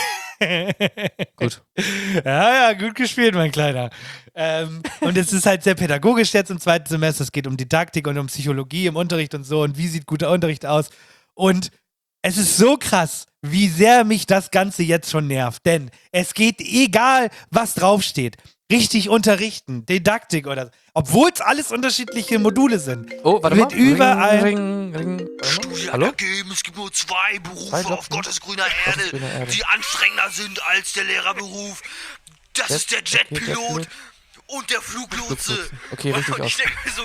Gut. Ja, ja, gut gespielt, mein Kleiner. Ähm, und es ist halt sehr pädagogisch jetzt im zweiten Semester. Es geht um Didaktik und um Psychologie im Unterricht und so und wie sieht guter Unterricht aus. Und es ist so krass, wie sehr mich das Ganze jetzt schon nervt. Denn es geht egal, was draufsteht. Richtig unterrichten, Didaktik oder so. Obwohl es alles unterschiedliche Module sind. Oh, warte wird mal. überall. Ring, ring, ring. Studien Hallo? ergeben, es gibt nur zwei Berufe Zwei Jobs, auf ne? Gottes grüner Erde, Gottes grüner Erde. die anstrengender sind als der Lehrerberuf. Das Jet- ist der okay, Jetpilot Jetpilot. und der Fluglotse. Fluglotse. Okay, richtig und ich aus. denke mir so,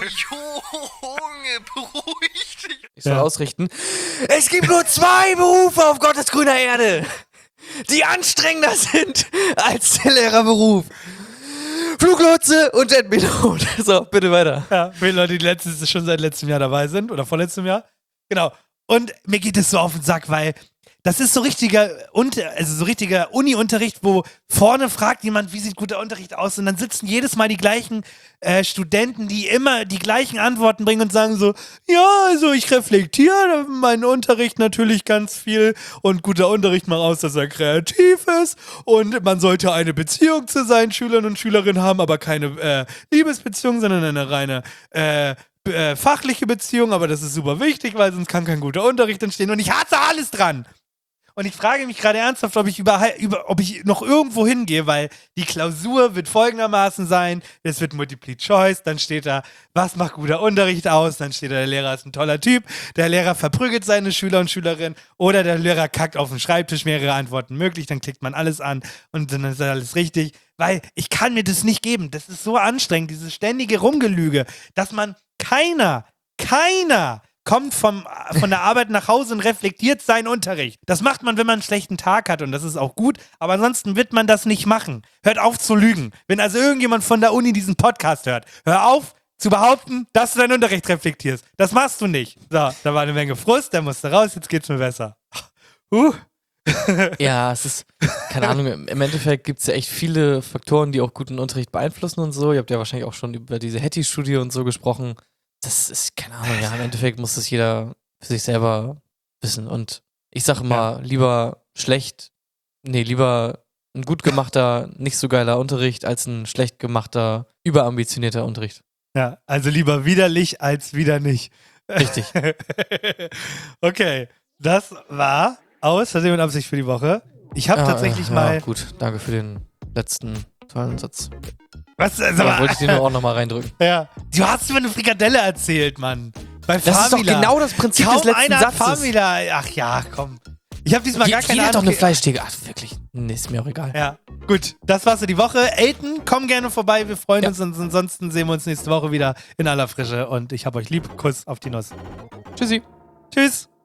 Junge, beruhig dich. Ich soll Ja. ausrichten. Es gibt nur zwei Berufe auf Gottes grüner Erde, die anstrengender sind als der Lehrerberuf. Fluglotse und Jetpilot. So, bitte weiter. Ja, für die Leute, die letztes, schon seit letztem Jahr dabei sind oder vorletztem Jahr. Genau. Und mir geht es so auf den Sack, weil das ist so richtiger, Unter, also so richtiger Uni-Unterricht, wo vorne fragt jemand, wie sieht guter Unterricht aus? Und dann sitzen jedes Mal die gleichen äh, Studenten, die immer die gleichen Antworten bringen und sagen so, ja, also ich reflektiere meinen Unterricht natürlich ganz viel und guter Unterricht macht aus, dass er kreativ ist und man sollte eine Beziehung zu seinen Schülern und Schülerinnen haben, aber keine äh, Liebesbeziehung, sondern eine reine äh, äh, fachliche Beziehung, aber das ist super wichtig, weil sonst kann kein guter Unterricht entstehen und ich hasse alles dran. Und ich frage mich gerade ernsthaft, ob ich, über, über, ob ich noch irgendwo hingehe, weil die Klausur wird folgendermaßen sein, es wird Multiple Choice, dann steht da, was macht guter Unterricht aus, dann steht da, der Lehrer ist ein toller Typ, der Lehrer verprügelt seine Schüler und Schülerinnen oder der Lehrer kackt auf den Schreibtisch, mehrere Antworten möglich, dann klickt man alles an und dann ist alles richtig, weil ich kann mir das nicht geben, das ist so anstrengend, dieses ständige Rumgelüge, dass man keiner, keiner kommt vom, von der Arbeit nach Hause und reflektiert seinen Unterricht. Das macht man, wenn man einen schlechten Tag hat und das ist auch gut, aber ansonsten wird man das nicht machen. Hört auf zu lügen. Wenn also irgendjemand von der Uni diesen Podcast hört, hör auf zu behaupten, dass du deinen Unterricht reflektierst. Das machst du nicht. So, da war eine Menge Frust, der musste raus, jetzt geht's mir besser. Uh. Ja, es ist, keine Ahnung, im Endeffekt gibt es ja echt viele Faktoren, die auch guten Unterricht beeinflussen und so. Ihr habt ja wahrscheinlich auch schon über diese Hattie-Studie und so gesprochen. Das ist, keine Ahnung, ja, im Endeffekt muss das jeder für sich selber wissen. Und ich sage immer, ja. lieber schlecht, nee, lieber ein gut gemachter, nicht so geiler Unterricht als ein schlecht gemachter, überambitionierter Unterricht. Ja, also lieber widerlich als wieder nicht. Richtig. Okay, das war Aus Versehen mit Absicht für die Woche. Ich habe ja, tatsächlich ja, mal... Ja, gut, danke für den letzten tollen Satz. Was? Also, ja, wollte ich dir nur auch nochmal reindrücken. Ja. Du hast über eine Frikadelle erzählt, Mann. Bei das Famila. ist doch genau das Prinzip Kaum des letzten einer Satzes. Famila. Ach ja, komm. Ich habe diesmal Je, gar keine jeder Ahnung. hat doch eine Fleischtheke. Ach, wirklich. Nee, ist mir auch egal. Ja, gut. Das war's für die Woche. Elton, komm gerne vorbei. Wir freuen ja. uns und ansonsten sehen wir uns nächste Woche wieder in aller Frische. Und ich hab euch lieb. Kuss auf die Nuss. Tschüssi. Tschüss.